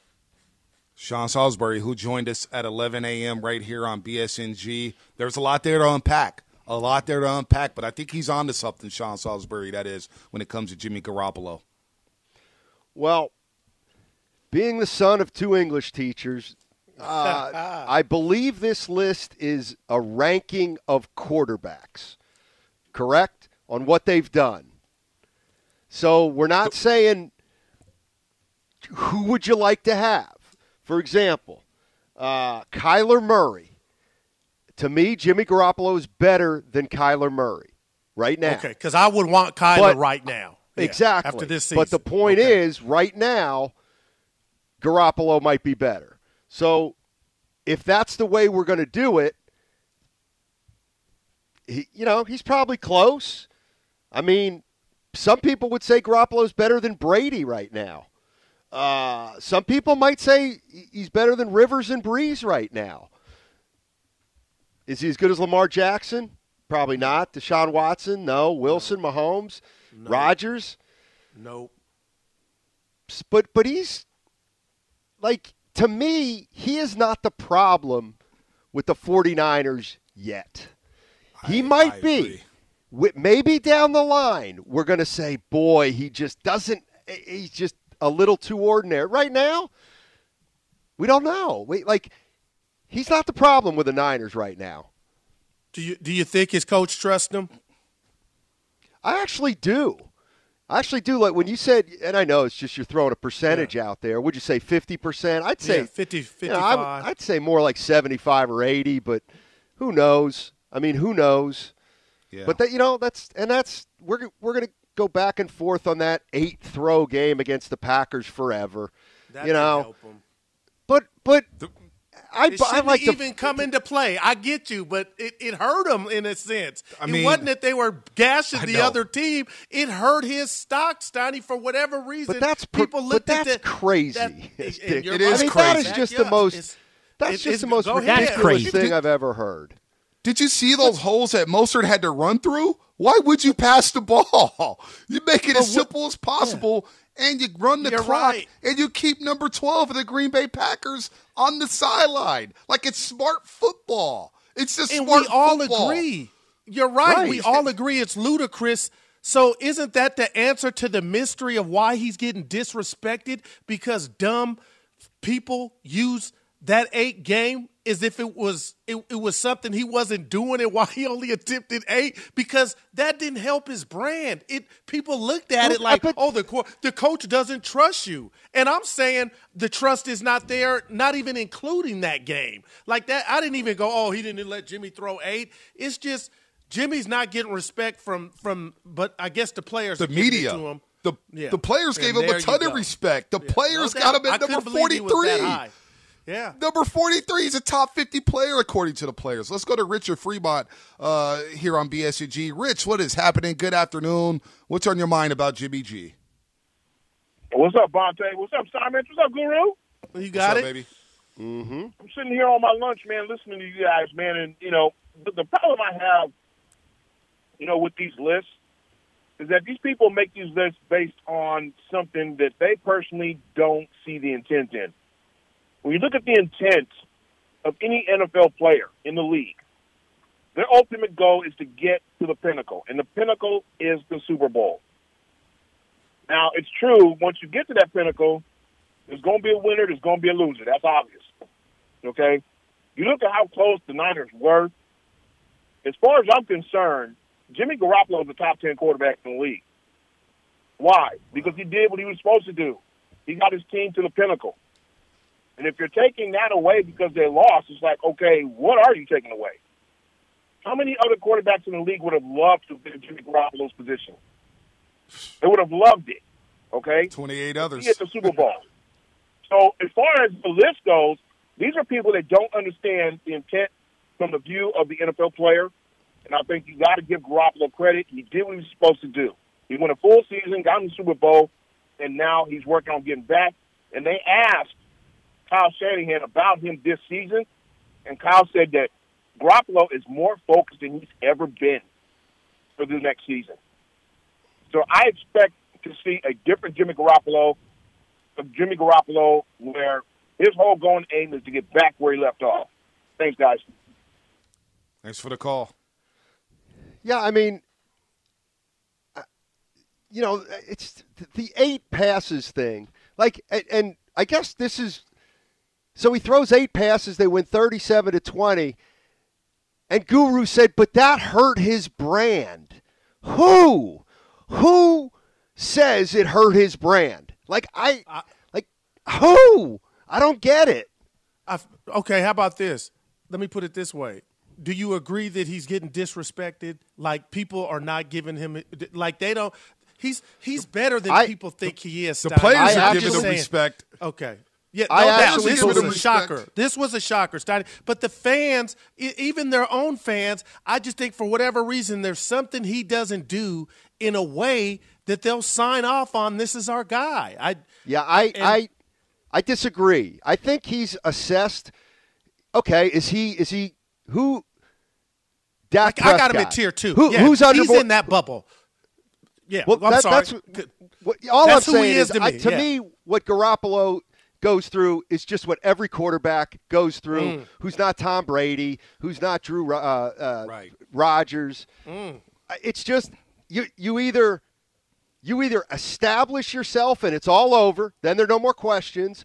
Speaker 5: Sean Salisbury, who joined us at eleven a.m. right here on B S N G. There's a lot there to unpack, a lot there to unpack, but I think he's on to something, Sean Salisbury, that is, when it comes to Jimmy Garoppolo.
Speaker 7: Well, being the son of two English teachers, uh, I believe this list is a ranking of quarterbacks, correct, on what they've done. So we're not saying who would you like to have. For example, uh, Kyler Murray. To me, Jimmy Garoppolo is better than Kyler Murray right now.
Speaker 8: Okay, because I would want Kyler but, right now. Yeah,
Speaker 7: exactly.
Speaker 8: After this season.
Speaker 7: But the point
Speaker 8: okay.
Speaker 7: is, right now, Garoppolo might be better. So if that's the way we're going to do it, he, you know, he's probably close. I mean, some people would say Garoppolo's better than Brady right now. Uh, some people might say he's better than Rivers and Breeze right now. Is he as good as Lamar Jackson? Probably not. Deshaun Watson? No. Wilson, no. Mahomes? No. Rodgers?
Speaker 8: Nope.
Speaker 7: But, but he's, like, to me, he is not the problem with the 49ers yet. He might
Speaker 5: I
Speaker 7: be.
Speaker 5: agree.
Speaker 7: Maybe down the line, we're going to say, boy, he just doesn't – he's just a little too ordinary. Right now, we don't know. We, like, he's not the problem with the Niners right now.
Speaker 8: Do you do you think his coach trusts him?
Speaker 7: I actually do. I actually do. Like when you said, and I know it's just you're throwing a percentage yeah. out there. Would you say fifty percent? I'd say
Speaker 8: yeah, fifty, fifty-five.
Speaker 7: You know, I, I'd say more like seventy-five or eighty, but who knows? I mean, who knows? Yeah. But that you know, that's and that's we're we're gonna go back and forth on that eight throw game against the Packers forever.
Speaker 8: That
Speaker 7: you know,
Speaker 8: help them.
Speaker 7: but but.
Speaker 8: The-
Speaker 7: I,
Speaker 8: it
Speaker 7: I like
Speaker 8: even
Speaker 7: the,
Speaker 8: come into play. I get you, but it, it hurt him in a sense.
Speaker 5: I
Speaker 8: it
Speaker 5: mean,
Speaker 8: wasn't that they were gashing
Speaker 5: I
Speaker 8: the
Speaker 5: know.
Speaker 8: other team. It hurt his stock, Steiny, for whatever reason.
Speaker 7: But that's
Speaker 8: people
Speaker 7: but
Speaker 8: looked
Speaker 7: that's
Speaker 8: at the,
Speaker 7: crazy.
Speaker 8: That,
Speaker 7: it,
Speaker 8: it,
Speaker 5: it is
Speaker 7: I mean,
Speaker 5: crazy.
Speaker 7: That is just the most. It's, that's
Speaker 8: it,
Speaker 7: just the most
Speaker 8: ridiculous
Speaker 7: ridiculous thing I've ever heard.
Speaker 5: Did you see those holes that Mostert had to run through? Why would you pass the ball? You make it
Speaker 8: but
Speaker 5: as simple
Speaker 8: what,
Speaker 5: as possible, yeah. and you run the
Speaker 8: You're
Speaker 5: clock,
Speaker 8: right.
Speaker 5: and you keep number twelve of the Green Bay Packers on the sideline. Like it's smart football. It's just
Speaker 8: and
Speaker 5: smart
Speaker 8: we all
Speaker 5: football.
Speaker 8: agree. You're right.
Speaker 7: right.
Speaker 8: We all agree it's ludicrous. So isn't that the answer to the mystery of why he's getting disrespected? Because dumb people use that eight game as if it was it, it was something he wasn't doing and why he only attempted eight, because that didn't help his brand. It people looked at it like, oh, the co- the coach doesn't trust you. And I'm saying the trust is not there, not even including that game. Like that, I didn't even go, oh, he didn't let Jimmy throw eight. It's just Jimmy's not getting respect from from but I guess the players
Speaker 5: The
Speaker 8: are giving
Speaker 5: media.
Speaker 8: it to him.
Speaker 5: The,
Speaker 8: Yeah.
Speaker 5: the players
Speaker 8: And
Speaker 5: gave him
Speaker 8: there
Speaker 5: a
Speaker 8: you
Speaker 5: ton
Speaker 8: go.
Speaker 5: of respect. The
Speaker 8: Yeah.
Speaker 5: players
Speaker 8: No
Speaker 5: got
Speaker 8: doubt.
Speaker 5: him
Speaker 8: I
Speaker 5: at number
Speaker 8: couldn't believe he was that
Speaker 5: forty-three.
Speaker 8: high. Yeah.
Speaker 5: Number forty-three is a top fifty player, according to the players. Let's go to Richard Fremont uh, here on B S U G. Rich, what is happening? Good afternoon. What's on your mind about Jimmy G?
Speaker 13: What's up, Bonte? What's up, Simon? What's up, Guru?
Speaker 8: You got
Speaker 5: What's
Speaker 8: it?
Speaker 5: up, baby?
Speaker 7: Mm-hmm.
Speaker 13: I'm sitting here on my lunch, man, listening to you guys, man, and, you know, the, the problem I have, you know, with these lists is that these people make these lists based on something that they personally don't see the intent in. When you look at the intent of any N F L player in the league, their ultimate goal is to get to the pinnacle, and the pinnacle is the Super Bowl. Now, it's true, once you get to that pinnacle, there's going to be a winner, there's going to be a loser. That's obvious. Okay? You look at how close the Niners were. As far as I'm concerned, Jimmy Garoppolo is the top ten quarterback in the league. Why? Because he did what he was supposed to do. He got his team to the pinnacle. And if you're taking that away because they lost, it's like, okay, what are you taking away? How many other quarterbacks in the league would have loved to be in Jimmy Garoppolo's position? They would have loved it, okay?
Speaker 5: twenty-eight others.
Speaker 13: He at the Super Bowl. So as far as the list goes, these are people that don't understand the intent from the view of the N F L player. And I think you got to give Garoppolo credit. He did what he was supposed to do. He won a full season, got in the Super Bowl, and now he's working on getting back. And they asked Kyle Shanahan about him this season, and Kyle said that Garoppolo is more focused than he's ever been for the next season. So I expect to see a different Jimmy Garoppolo, a Jimmy Garoppolo where his whole goal and aim is to get back where he left off. Thanks, guys.
Speaker 5: Thanks for the call.
Speaker 7: Yeah, I mean, you know, it's the eight passes thing. Like, and, and I guess this is so he throws eight passes. They win thirty-seven to twenty, and Guru said, "But that hurt his brand." Who, who says it hurt his brand? Like I,
Speaker 8: I
Speaker 7: like who? I don't get it.
Speaker 8: I, okay, how about this? Let me put it this way. Do you agree that he's getting disrespected? Like people are not giving him – like they don't – he's he's better than
Speaker 7: I,
Speaker 8: people think he is.
Speaker 5: The
Speaker 8: Stein.
Speaker 5: players
Speaker 8: I'm
Speaker 5: are
Speaker 8: just
Speaker 5: giving him
Speaker 8: saying.
Speaker 5: respect.
Speaker 8: Okay. Yeah, no
Speaker 7: I
Speaker 8: doubt.
Speaker 7: actually
Speaker 8: This
Speaker 7: give
Speaker 8: was
Speaker 7: him
Speaker 8: a
Speaker 5: respect.
Speaker 8: shocker. This was a shocker, Stein. But the fans, e- even their own fans, I just think for whatever reason there's something he doesn't do in a way that they'll sign off on, this is our guy. I
Speaker 7: Yeah, I
Speaker 8: and,
Speaker 7: I I disagree. I think he's assessed – okay, is he – is he – who – Dak
Speaker 8: I got him
Speaker 7: Prescott.
Speaker 8: at tier two.
Speaker 7: Who,
Speaker 8: yeah,
Speaker 7: who's under
Speaker 8: he's in that bubble. Yeah,
Speaker 7: Well,
Speaker 8: I'm
Speaker 7: that,
Speaker 8: sorry.
Speaker 7: that's what, all
Speaker 8: That's
Speaker 7: I'm
Speaker 8: who he
Speaker 7: saying
Speaker 8: is
Speaker 7: is,
Speaker 8: to
Speaker 7: I,
Speaker 8: me,
Speaker 7: to
Speaker 8: yeah.
Speaker 7: me, what Garoppolo goes through is just what every quarterback goes through
Speaker 8: Mm.
Speaker 7: who's not Tom Brady, who's not Drew uh, uh,
Speaker 8: Right.
Speaker 7: Rodgers.
Speaker 8: Mm.
Speaker 7: It's just you you either you either establish yourself and it's all over, then there are no more questions,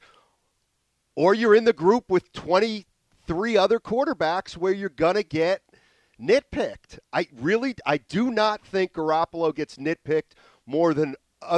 Speaker 7: or you're in the group with twenty-three other quarterbacks where you're going to get nitpicked. I really I do not think Garoppolo gets nitpicked more than uh,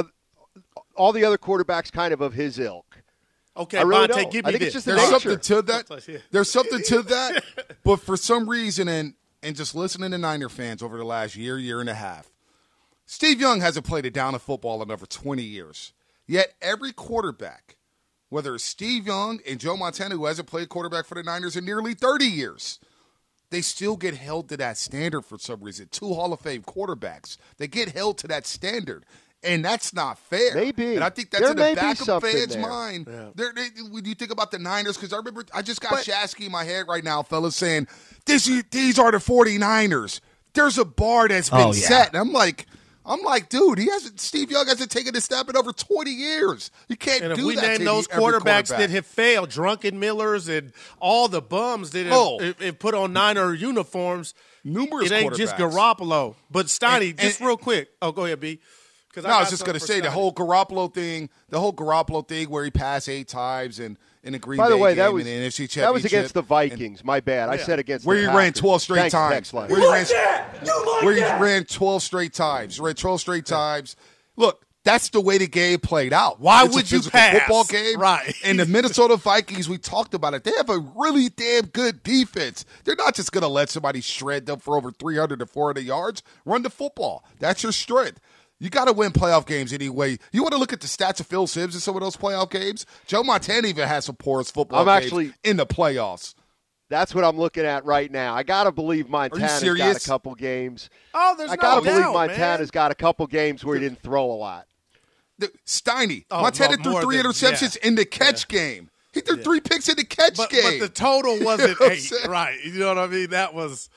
Speaker 7: all the other quarterbacks kind of of his ilk.
Speaker 8: Okay,
Speaker 7: I really
Speaker 8: Bonte,
Speaker 7: don't.
Speaker 8: give
Speaker 7: I
Speaker 8: me
Speaker 7: think
Speaker 8: this.
Speaker 7: it's just the
Speaker 5: There's
Speaker 7: nature.
Speaker 5: something to that. There's something to that. But for some reason, and and just listening to Niner fans over the last year, year and a half, Steve Young hasn't played a down of football in over twenty years. Yet every quarterback, whether it's Steve Young and Joe Montana, who hasn't played quarterback for the Niners in nearly thirty years, they still get held to that standard for some reason. Two Hall of Fame quarterbacks, they get held to that standard. And that's not fair.
Speaker 7: Maybe.
Speaker 5: And I think that's
Speaker 7: There
Speaker 5: in
Speaker 7: may
Speaker 5: the
Speaker 7: be
Speaker 5: back of
Speaker 7: something
Speaker 5: fans'
Speaker 7: there.
Speaker 5: mind.
Speaker 8: Yeah.
Speaker 5: They're, they, when you think about the Niners, because I remember I just got Shasky in my head right now, fellas, saying, this, these are the 49ers. There's a bar that's been
Speaker 14: Oh, yeah.
Speaker 5: set. And I'm like, I'm like, dude, he hasn't. Steve Young hasn't taken a step in over twenty years. You can't
Speaker 8: And if
Speaker 5: do
Speaker 8: we
Speaker 5: that
Speaker 8: name
Speaker 5: to
Speaker 8: those
Speaker 5: every
Speaker 8: quarterbacks
Speaker 5: quarterback.
Speaker 8: that have failed, Drunken Millers and all the bums that have,
Speaker 5: Oh.
Speaker 8: have- have put on Niner uniforms,
Speaker 5: Numerous
Speaker 8: it ain't just
Speaker 5: quarterbacks.
Speaker 8: Garoppolo. But Steiny,
Speaker 5: And-
Speaker 8: just
Speaker 5: and-
Speaker 8: real quick. Oh, go ahead, B.
Speaker 5: No, I was just going to say the whole Garoppolo thing, the whole Garoppolo thing where he passed eight times and in the Green
Speaker 7: By the
Speaker 5: Bay
Speaker 7: way,
Speaker 5: game
Speaker 7: that was
Speaker 5: in the N F C Championship.
Speaker 7: that was against the Vikings.
Speaker 5: And-
Speaker 7: My bad. I
Speaker 8: Yeah.
Speaker 7: said against
Speaker 5: where
Speaker 7: the
Speaker 5: he
Speaker 7: Packers.
Speaker 5: ran twelve straight
Speaker 7: Thanks,
Speaker 5: times.
Speaker 7: text line.
Speaker 5: Where he ran, where he ran twelve straight times. Ran twelve straight times. Look, that's the way the game played out.
Speaker 8: Why
Speaker 5: It's a
Speaker 8: would you
Speaker 5: physical
Speaker 8: pass?
Speaker 5: football game,
Speaker 8: Right.
Speaker 5: And the Minnesota Vikings, we talked about it. They have a really damn good defense. They're not just going to let somebody shred them for over three hundred to four hundred yards. Run the football. That's your strength. You got to win playoff games anyway. You want to look at the stats of Phil Simms in some of those playoff games? Joe Montana even has some porous football
Speaker 7: I'm
Speaker 5: games
Speaker 7: actually-
Speaker 5: in the playoffs.
Speaker 7: That's what I'm looking at right now. I got to believe Montana's got a
Speaker 5: serious?
Speaker 7: couple games.
Speaker 8: Oh, there's
Speaker 7: I
Speaker 8: no
Speaker 7: got to
Speaker 8: doubt,
Speaker 7: believe Montana's
Speaker 8: man.
Speaker 7: got a couple games where he didn't throw a lot.
Speaker 5: The, Steiny,
Speaker 8: Oh,
Speaker 5: Montana
Speaker 8: mo-
Speaker 5: threw
Speaker 8: more
Speaker 5: three
Speaker 8: than-
Speaker 5: interceptions
Speaker 8: yeah.
Speaker 5: in the catch game. He threw three picks in the catch
Speaker 8: But,
Speaker 5: game.
Speaker 8: but the total wasn't
Speaker 5: You know what I'm
Speaker 8: eight,
Speaker 5: saying?
Speaker 8: right? You know what I mean? That was.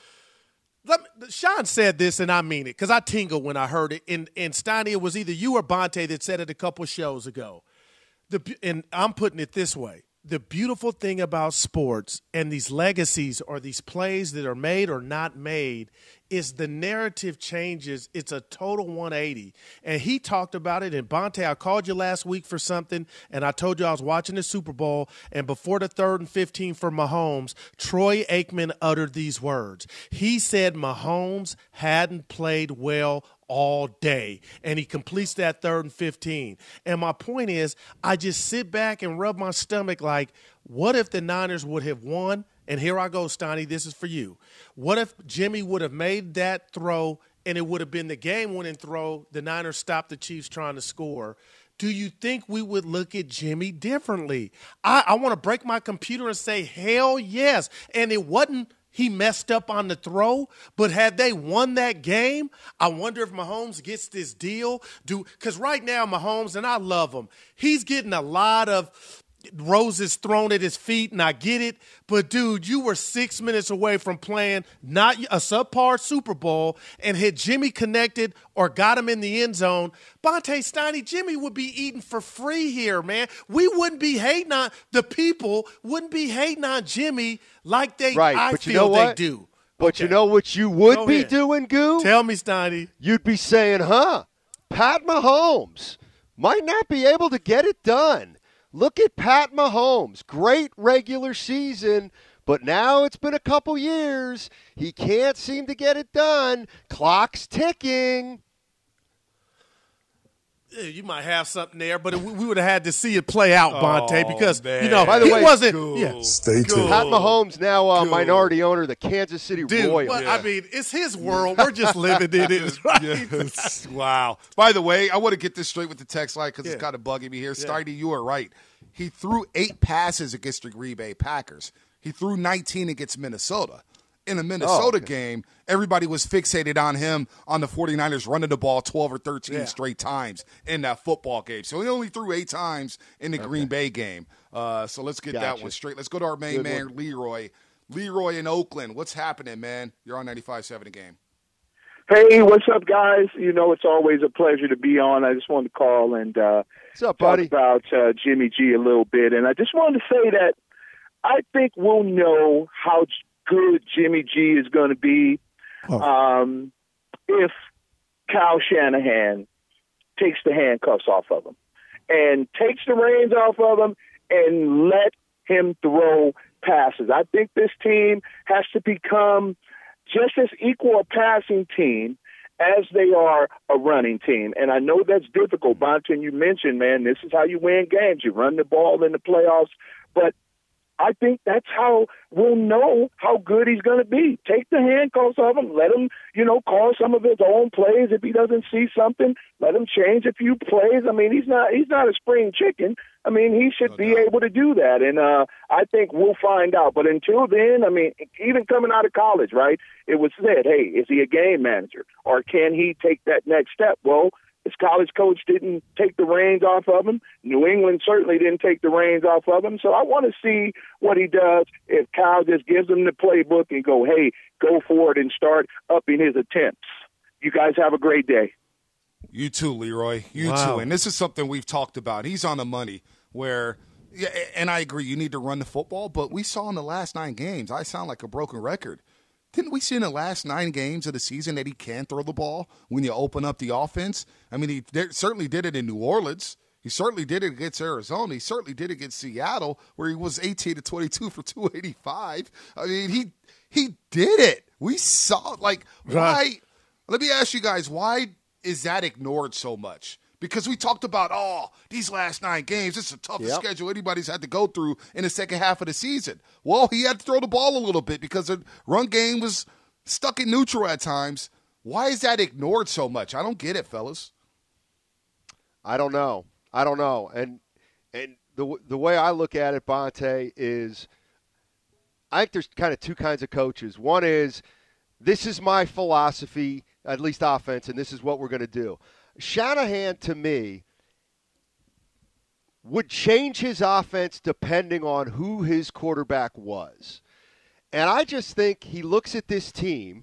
Speaker 8: Let me, Sean said this, and I mean it, because I tingled when I heard it. And, and Steiny, it was either you or Bonte that said it a couple shows ago. The bu- and I'm putting it this way. The beautiful thing about sports and these legacies or these plays that are made or not made is the narrative changes. It's a total one eighty. And he talked about it. And Bonte, I called you last week for something, and I told you I was watching the Super Bowl. And before the third and fifteen for Mahomes, Troy Aikman uttered these words. He said Mahomes hadn't played well all day, and he completes that third and fifteen. And my point is, I just sit back and rub my stomach like, what if the Niners would have won? And here I go, Steiny, this is for you. What if Jimmy would have made that throw and it would have been the game-winning throw? The Niners stopped the Chiefs trying to score. Do you think we would look at Jimmy differently? I, I want to break my computer and say, hell yes. And it wasn't he messed up on the throw, but had they won that game, I wonder if Mahomes gets this deal. Do because right now Mahomes, and I love him, he's getting a lot of roses thrown at his feet, and I get it. But, dude, you were six minutes away from playing not a subpar Super Bowl, and had Jimmy connected or got him in the end zone, Bonte Steiny, Jimmy would be eating for free here, man. We wouldn't be hating on – the people wouldn't be hating on Jimmy like they
Speaker 7: Right,
Speaker 8: I
Speaker 7: but you
Speaker 8: feel
Speaker 7: know
Speaker 8: they
Speaker 7: what?
Speaker 8: do.
Speaker 7: But
Speaker 8: Okay.
Speaker 7: you know what you would
Speaker 8: Go
Speaker 7: be
Speaker 8: ahead.
Speaker 7: doing, Goo?
Speaker 8: Tell me, Steiny.
Speaker 7: You'd be saying, huh, Pat Mahomes might not be able to get it done. Look at Pat Mahomes. Great regular season, but now it's been a couple years. He can't seem to get it done. Clock's ticking.
Speaker 8: Yeah, you might have something there, but we, we would have had to see it play out, Bonte,
Speaker 5: Oh,
Speaker 8: because,
Speaker 5: man.
Speaker 8: you know,
Speaker 7: By the
Speaker 8: he
Speaker 7: way,
Speaker 8: wasn't
Speaker 5: cool.
Speaker 8: yeah.
Speaker 14: Stay
Speaker 5: Good.
Speaker 14: tuned.
Speaker 7: Pat Mahomes now a
Speaker 5: Good.
Speaker 7: minority owner of the Kansas City
Speaker 8: Dude,
Speaker 7: Royals.
Speaker 8: but,
Speaker 5: Yeah.
Speaker 8: I mean, it's his world. We're just living in it, right?
Speaker 5: Yes. Wow. By the way, I want to get this straight with the text line because
Speaker 8: Yeah.
Speaker 5: it's kind of bugging me here. Steiny, you are right. He threw eight passes against the Green Bay Packers. He threw nineteen against Minnesota. In the Minnesota
Speaker 7: Oh, okay.
Speaker 5: game, everybody was fixated on him on the 49ers running the ball twelve or thirteen
Speaker 8: Yeah.
Speaker 5: straight times in that football game. So he only threw eight times in the Green Bay game. Uh, so let's get that
Speaker 7: Gotcha.
Speaker 5: one straight. Let's go to our main
Speaker 7: Good
Speaker 5: man,
Speaker 7: one.
Speaker 5: Leroy. Leroy in Oakland. What's happening, man? You're on ninety-five seven a game.
Speaker 14: Hey, what's up, guys? You know, it's always a pleasure to be on. I just wanted to call and uh,
Speaker 7: what's up,
Speaker 14: talk
Speaker 7: buddy?
Speaker 14: about uh, Jimmy G a little bit. And I just wanted to say that I think we'll know how good Jimmy G is going to be
Speaker 8: Oh.
Speaker 14: um, if Kyle Shanahan takes the handcuffs off of him and takes the reins off of him and let him throw passes. I think this team has to become just as equal a passing team as they are a running team. And I know that's difficult, Bonton. You mentioned, man, this is how you win games. You run the ball in the playoffs. But I think that's how we'll know how good he's going to be. Take the handcuffs off him. Let him, you know, call some of his own plays. If he doesn't see something, let him change a few plays. I mean, he's not he's not a spring chicken. I mean, he should be able to do that. And uh, I think we'll find out. But until then, I mean, even coming out of college, right, it was said, hey, is he a game manager? Or can he take that next step? Well, his college coach didn't take the reins off of him. New England certainly didn't take the reins off of him. So I want to see what he does if Kyle just gives him the playbook and go, hey, go for it and start upping his attempts. You guys have a great day.
Speaker 5: You too, Leroy. You
Speaker 8: Wow.
Speaker 5: too. And this is something we've talked about. He's on the money where, yeah, and I agree, you need to run the football, but we saw in the last nine games, I sound like a broken record. Didn't we see in the last nine games of the season that he can throw the ball when you open up the offense? I mean, he did, certainly did it in New Orleans. He certainly did it against Arizona. He certainly did it against Seattle, where he was eighteen to twenty-two for two eighty-five. I mean, he he did it. We saw, like, why? Let me ask you guys, why is that ignored so much? Because we talked about, oh, these last nine games, this is the toughest
Speaker 7: Yep.
Speaker 5: schedule anybody's had to go through in the second half of the season. Well, he had to throw the ball a little bit because the run game was stuck in neutral at times. Why is that ignored so much? I don't get it, fellas.
Speaker 7: I don't know. I don't know. And and the the way I look at it, Bonte, is I think there's kind of two kinds of coaches. One is, this is my philosophy, at least offense, and this is what we're going to do. Shanahan, to me, would change his offense depending on who his quarterback was. And I just think he looks at this team,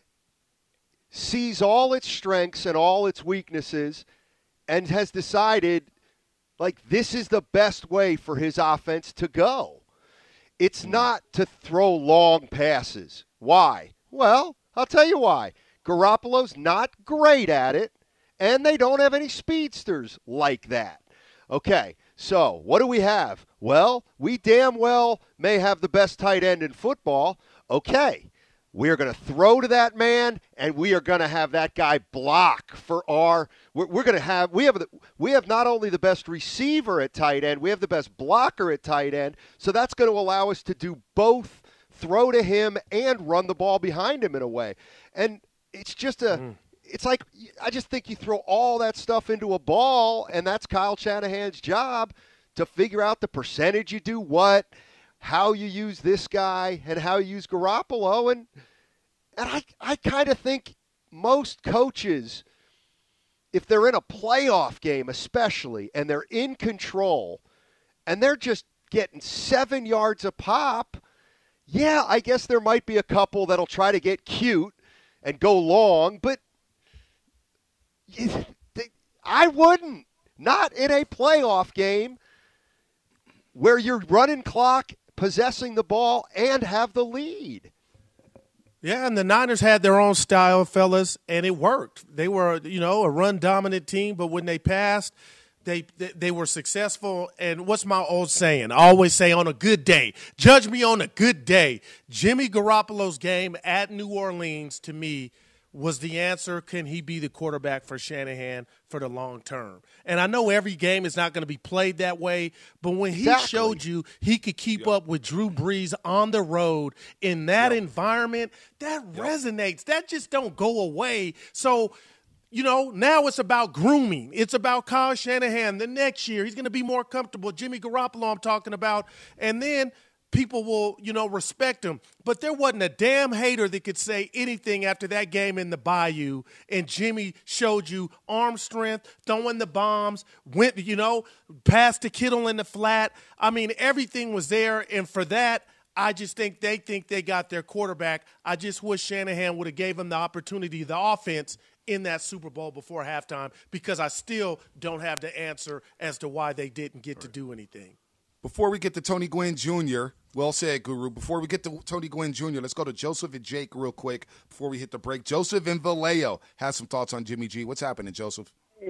Speaker 7: sees all its strengths and all its weaknesses, and has decided, like, this is the best way for his offense to go. It's not to throw long passes. Why? Well, I'll tell you why. Garoppolo's not great at it, and they don't have any speedsters like that. Okay, so what do we have? Well, we damn well may have the best tight end in football. Okay, we're going to throw to that man, and we are going to have that guy block for our we're, we're going to have we have the, we have not only the best receiver at tight end, we have the best blocker at tight end. So that's going to allow us to do both, throw to him and run the ball behind him in a way. And it's just a mm. It's like, I just think you throw all that stuff into a ball, and that's Kyle Shanahan's job to figure out the percentage you do what, how you use this guy, and how you use Garoppolo. And and I, I kind of think most coaches, if they're in a playoff game especially, and they're in control, and they're just getting seven yards a pop, yeah, I guess there might be a couple that'll try to get cute and go long, but I wouldn't. Not in a playoff game where you're running clock, possessing the ball, and have the lead.
Speaker 8: Yeah, and the Niners had their own style, fellas, and it worked. They were, you know, a run-dominant team, but when they passed, they, they they were successful. And what's my old saying? I always say, on a good day. Judge me on a good day. Jimmy Garoppolo's game at New Orleans, to me, was the answer. Can he be the quarterback for Shanahan for the long term? And I know every game is not going to be played that way, but when he
Speaker 7: exactly.
Speaker 8: showed you he could keep yep. up with Drew Brees on the road in that yep. environment, that yep. resonates. That just don't go away. So, you know, now it's about grooming. It's about Kyle Shanahan. The next year, he's going to be more comfortable. Jimmy Garoppolo I'm talking about. And then people will, you know, respect him. But there wasn't a damn hater that could say anything after that game in the Bayou. And Jimmy showed you arm strength, throwing the bombs, went, you know, past the Kittle in the flat. I mean, everything was there. And for that, I just think they think they got their quarterback. I just wish Shanahan would have gave them the opportunity, the offense, in that Super Bowl before halftime, because I still don't have the answer as to why they didn't get right. to do anything.
Speaker 5: Before we get to Tony Gwynn Junior, well said, Guru. Before we get to Tony Gwynn Junior, let's go to Joseph and Jake real quick before we hit the break. Joseph and Vallejo has some thoughts on Jimmy G. What's happening, Joseph?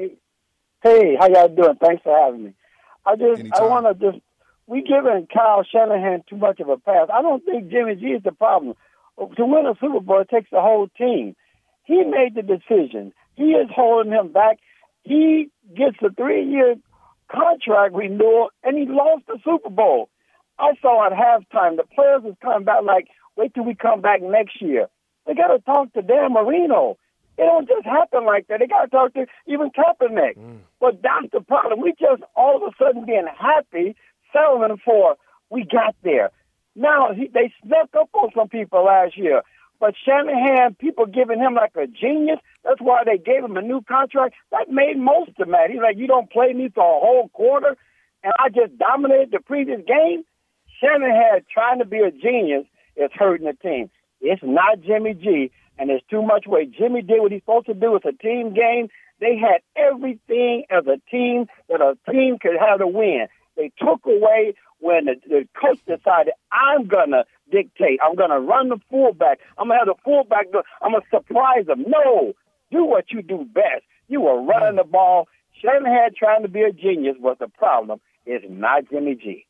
Speaker 15: Hey, how y'all doing? Thanks for having me. I just,
Speaker 5: Anytime.
Speaker 15: I want to just, we giving Kyle Shanahan too much of a pass. I don't think Jimmy G is the problem. To win a Super Bowl, it takes the whole team. He made the decision. He is holding him back. He gets a three-year contract renewal, and he lost the Super Bowl. I saw at halftime, the players was coming back like, wait till we come back next year. They got to talk to Dan Marino. It don't just happen like that. They got to talk to even Kaepernick. Mm. But that's the problem. We just all of a sudden being happy, settling for we got there. Now, he, they snuck up on some people last year. But Shanahan, people giving him like a genius. That's why they gave him a new contract. That made most of them mad. He's like, you don't play me for a whole quarter, and I just dominated the previous game. Shanahan trying to be a genius is hurting the team. It's not Jimmy G, and there's too much weight. Jimmy did what he's supposed to do. It's a team game. They had everything as a team that a team could have to win. They took away when the, the coach decided, I'm going to dictate. I'm going to run the fullback. I'm going to have the fullback do I'm going to surprise them. No, do what you do best. You were running the ball. Shanahan trying to be a genius was the problem. It's not Jimmy G.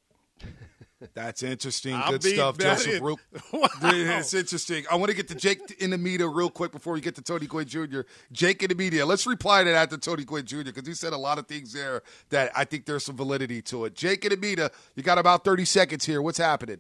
Speaker 5: That's interesting.
Speaker 8: I'll
Speaker 5: Good stuff, Joseph.
Speaker 8: Real,
Speaker 5: wow. It's interesting. I want to get to Jake in the media real quick before we get to Tony Gwynn Junior Jake in the media. Let's reply to that to Tony Gwynn Junior because he said a lot of things there that I think there's some validity to it. Jake in the media, you got about thirty seconds here. What's happening?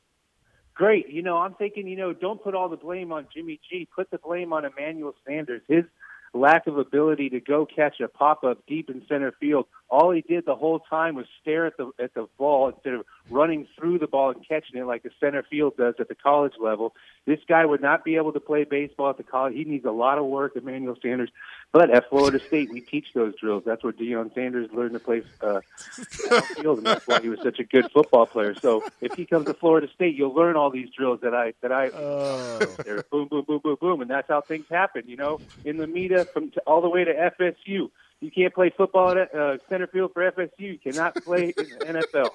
Speaker 16: Great. You know, I'm thinking, you know, don't put all the blame on Jimmy G. Put the blame on Emmanuel Sanders. His lack of ability to go catch a pop-up deep in center field. All he did the whole time was stare at the at the ball instead of running through the ball and catching it like the center field does at the college level. This guy would not be able to play baseball at the college. He needs a lot of work, Emmanuel Sanders. But at Florida State, we teach those drills. That's where Deion Sanders learned to play uh, outfield, and that's why he was such a good football player. So if he comes to Florida State, you'll learn all these drills that I that I oh. there, boom, boom, boom, boom, boom, and that's how things happen. You know, in the media from to, all the way to F S U. You can't play football at uh, center field for F S U. You cannot play in the N F L.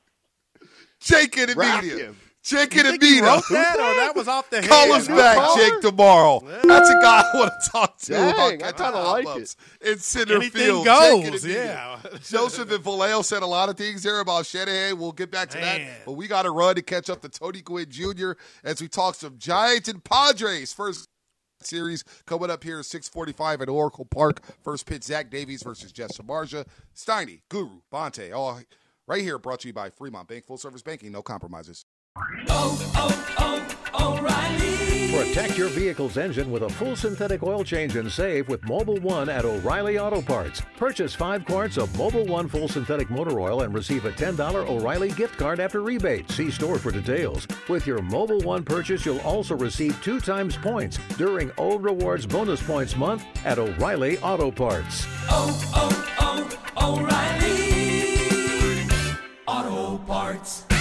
Speaker 5: Jake in the media. Jake in the media.
Speaker 8: Wrote that, or that was off the head?
Speaker 5: Call us back, caller? Jake, tomorrow. Yeah. That's a guy I want to talk to
Speaker 7: Dang,
Speaker 5: about
Speaker 7: I
Speaker 5: catching
Speaker 7: kind of like
Speaker 5: it. In center
Speaker 8: Anything
Speaker 5: field.
Speaker 8: goes, yeah.
Speaker 5: Joseph and Vallejo said a lot of things there about Shanahan. We'll get back to Man. that. But we got to run to catch up to Tony Gwynn Junior as we talk some Giants and Padres. First series coming up here at six forty-five at Oracle Park. First pitch, Zach Davies versus Jeff Samardzija. Steiny, Guru, Bonte, all right here, brought to you by Fremont Bank. Full service banking, no compromises.
Speaker 17: Oh, oh, oh, O'Reilly.
Speaker 18: Protect your vehicle's engine with a full synthetic oil change and save with Mobil one at O'Reilly Auto Parts. Purchase five quarts of Mobil one full synthetic motor oil and receive a ten dollars O'Reilly gift card after rebate. See store for details. With your Mobil one purchase, you'll also receive two times points during O Rewards Bonus Points Month at O'Reilly Auto Parts.
Speaker 17: Oh, oh, oh, O'Reilly Auto Parts.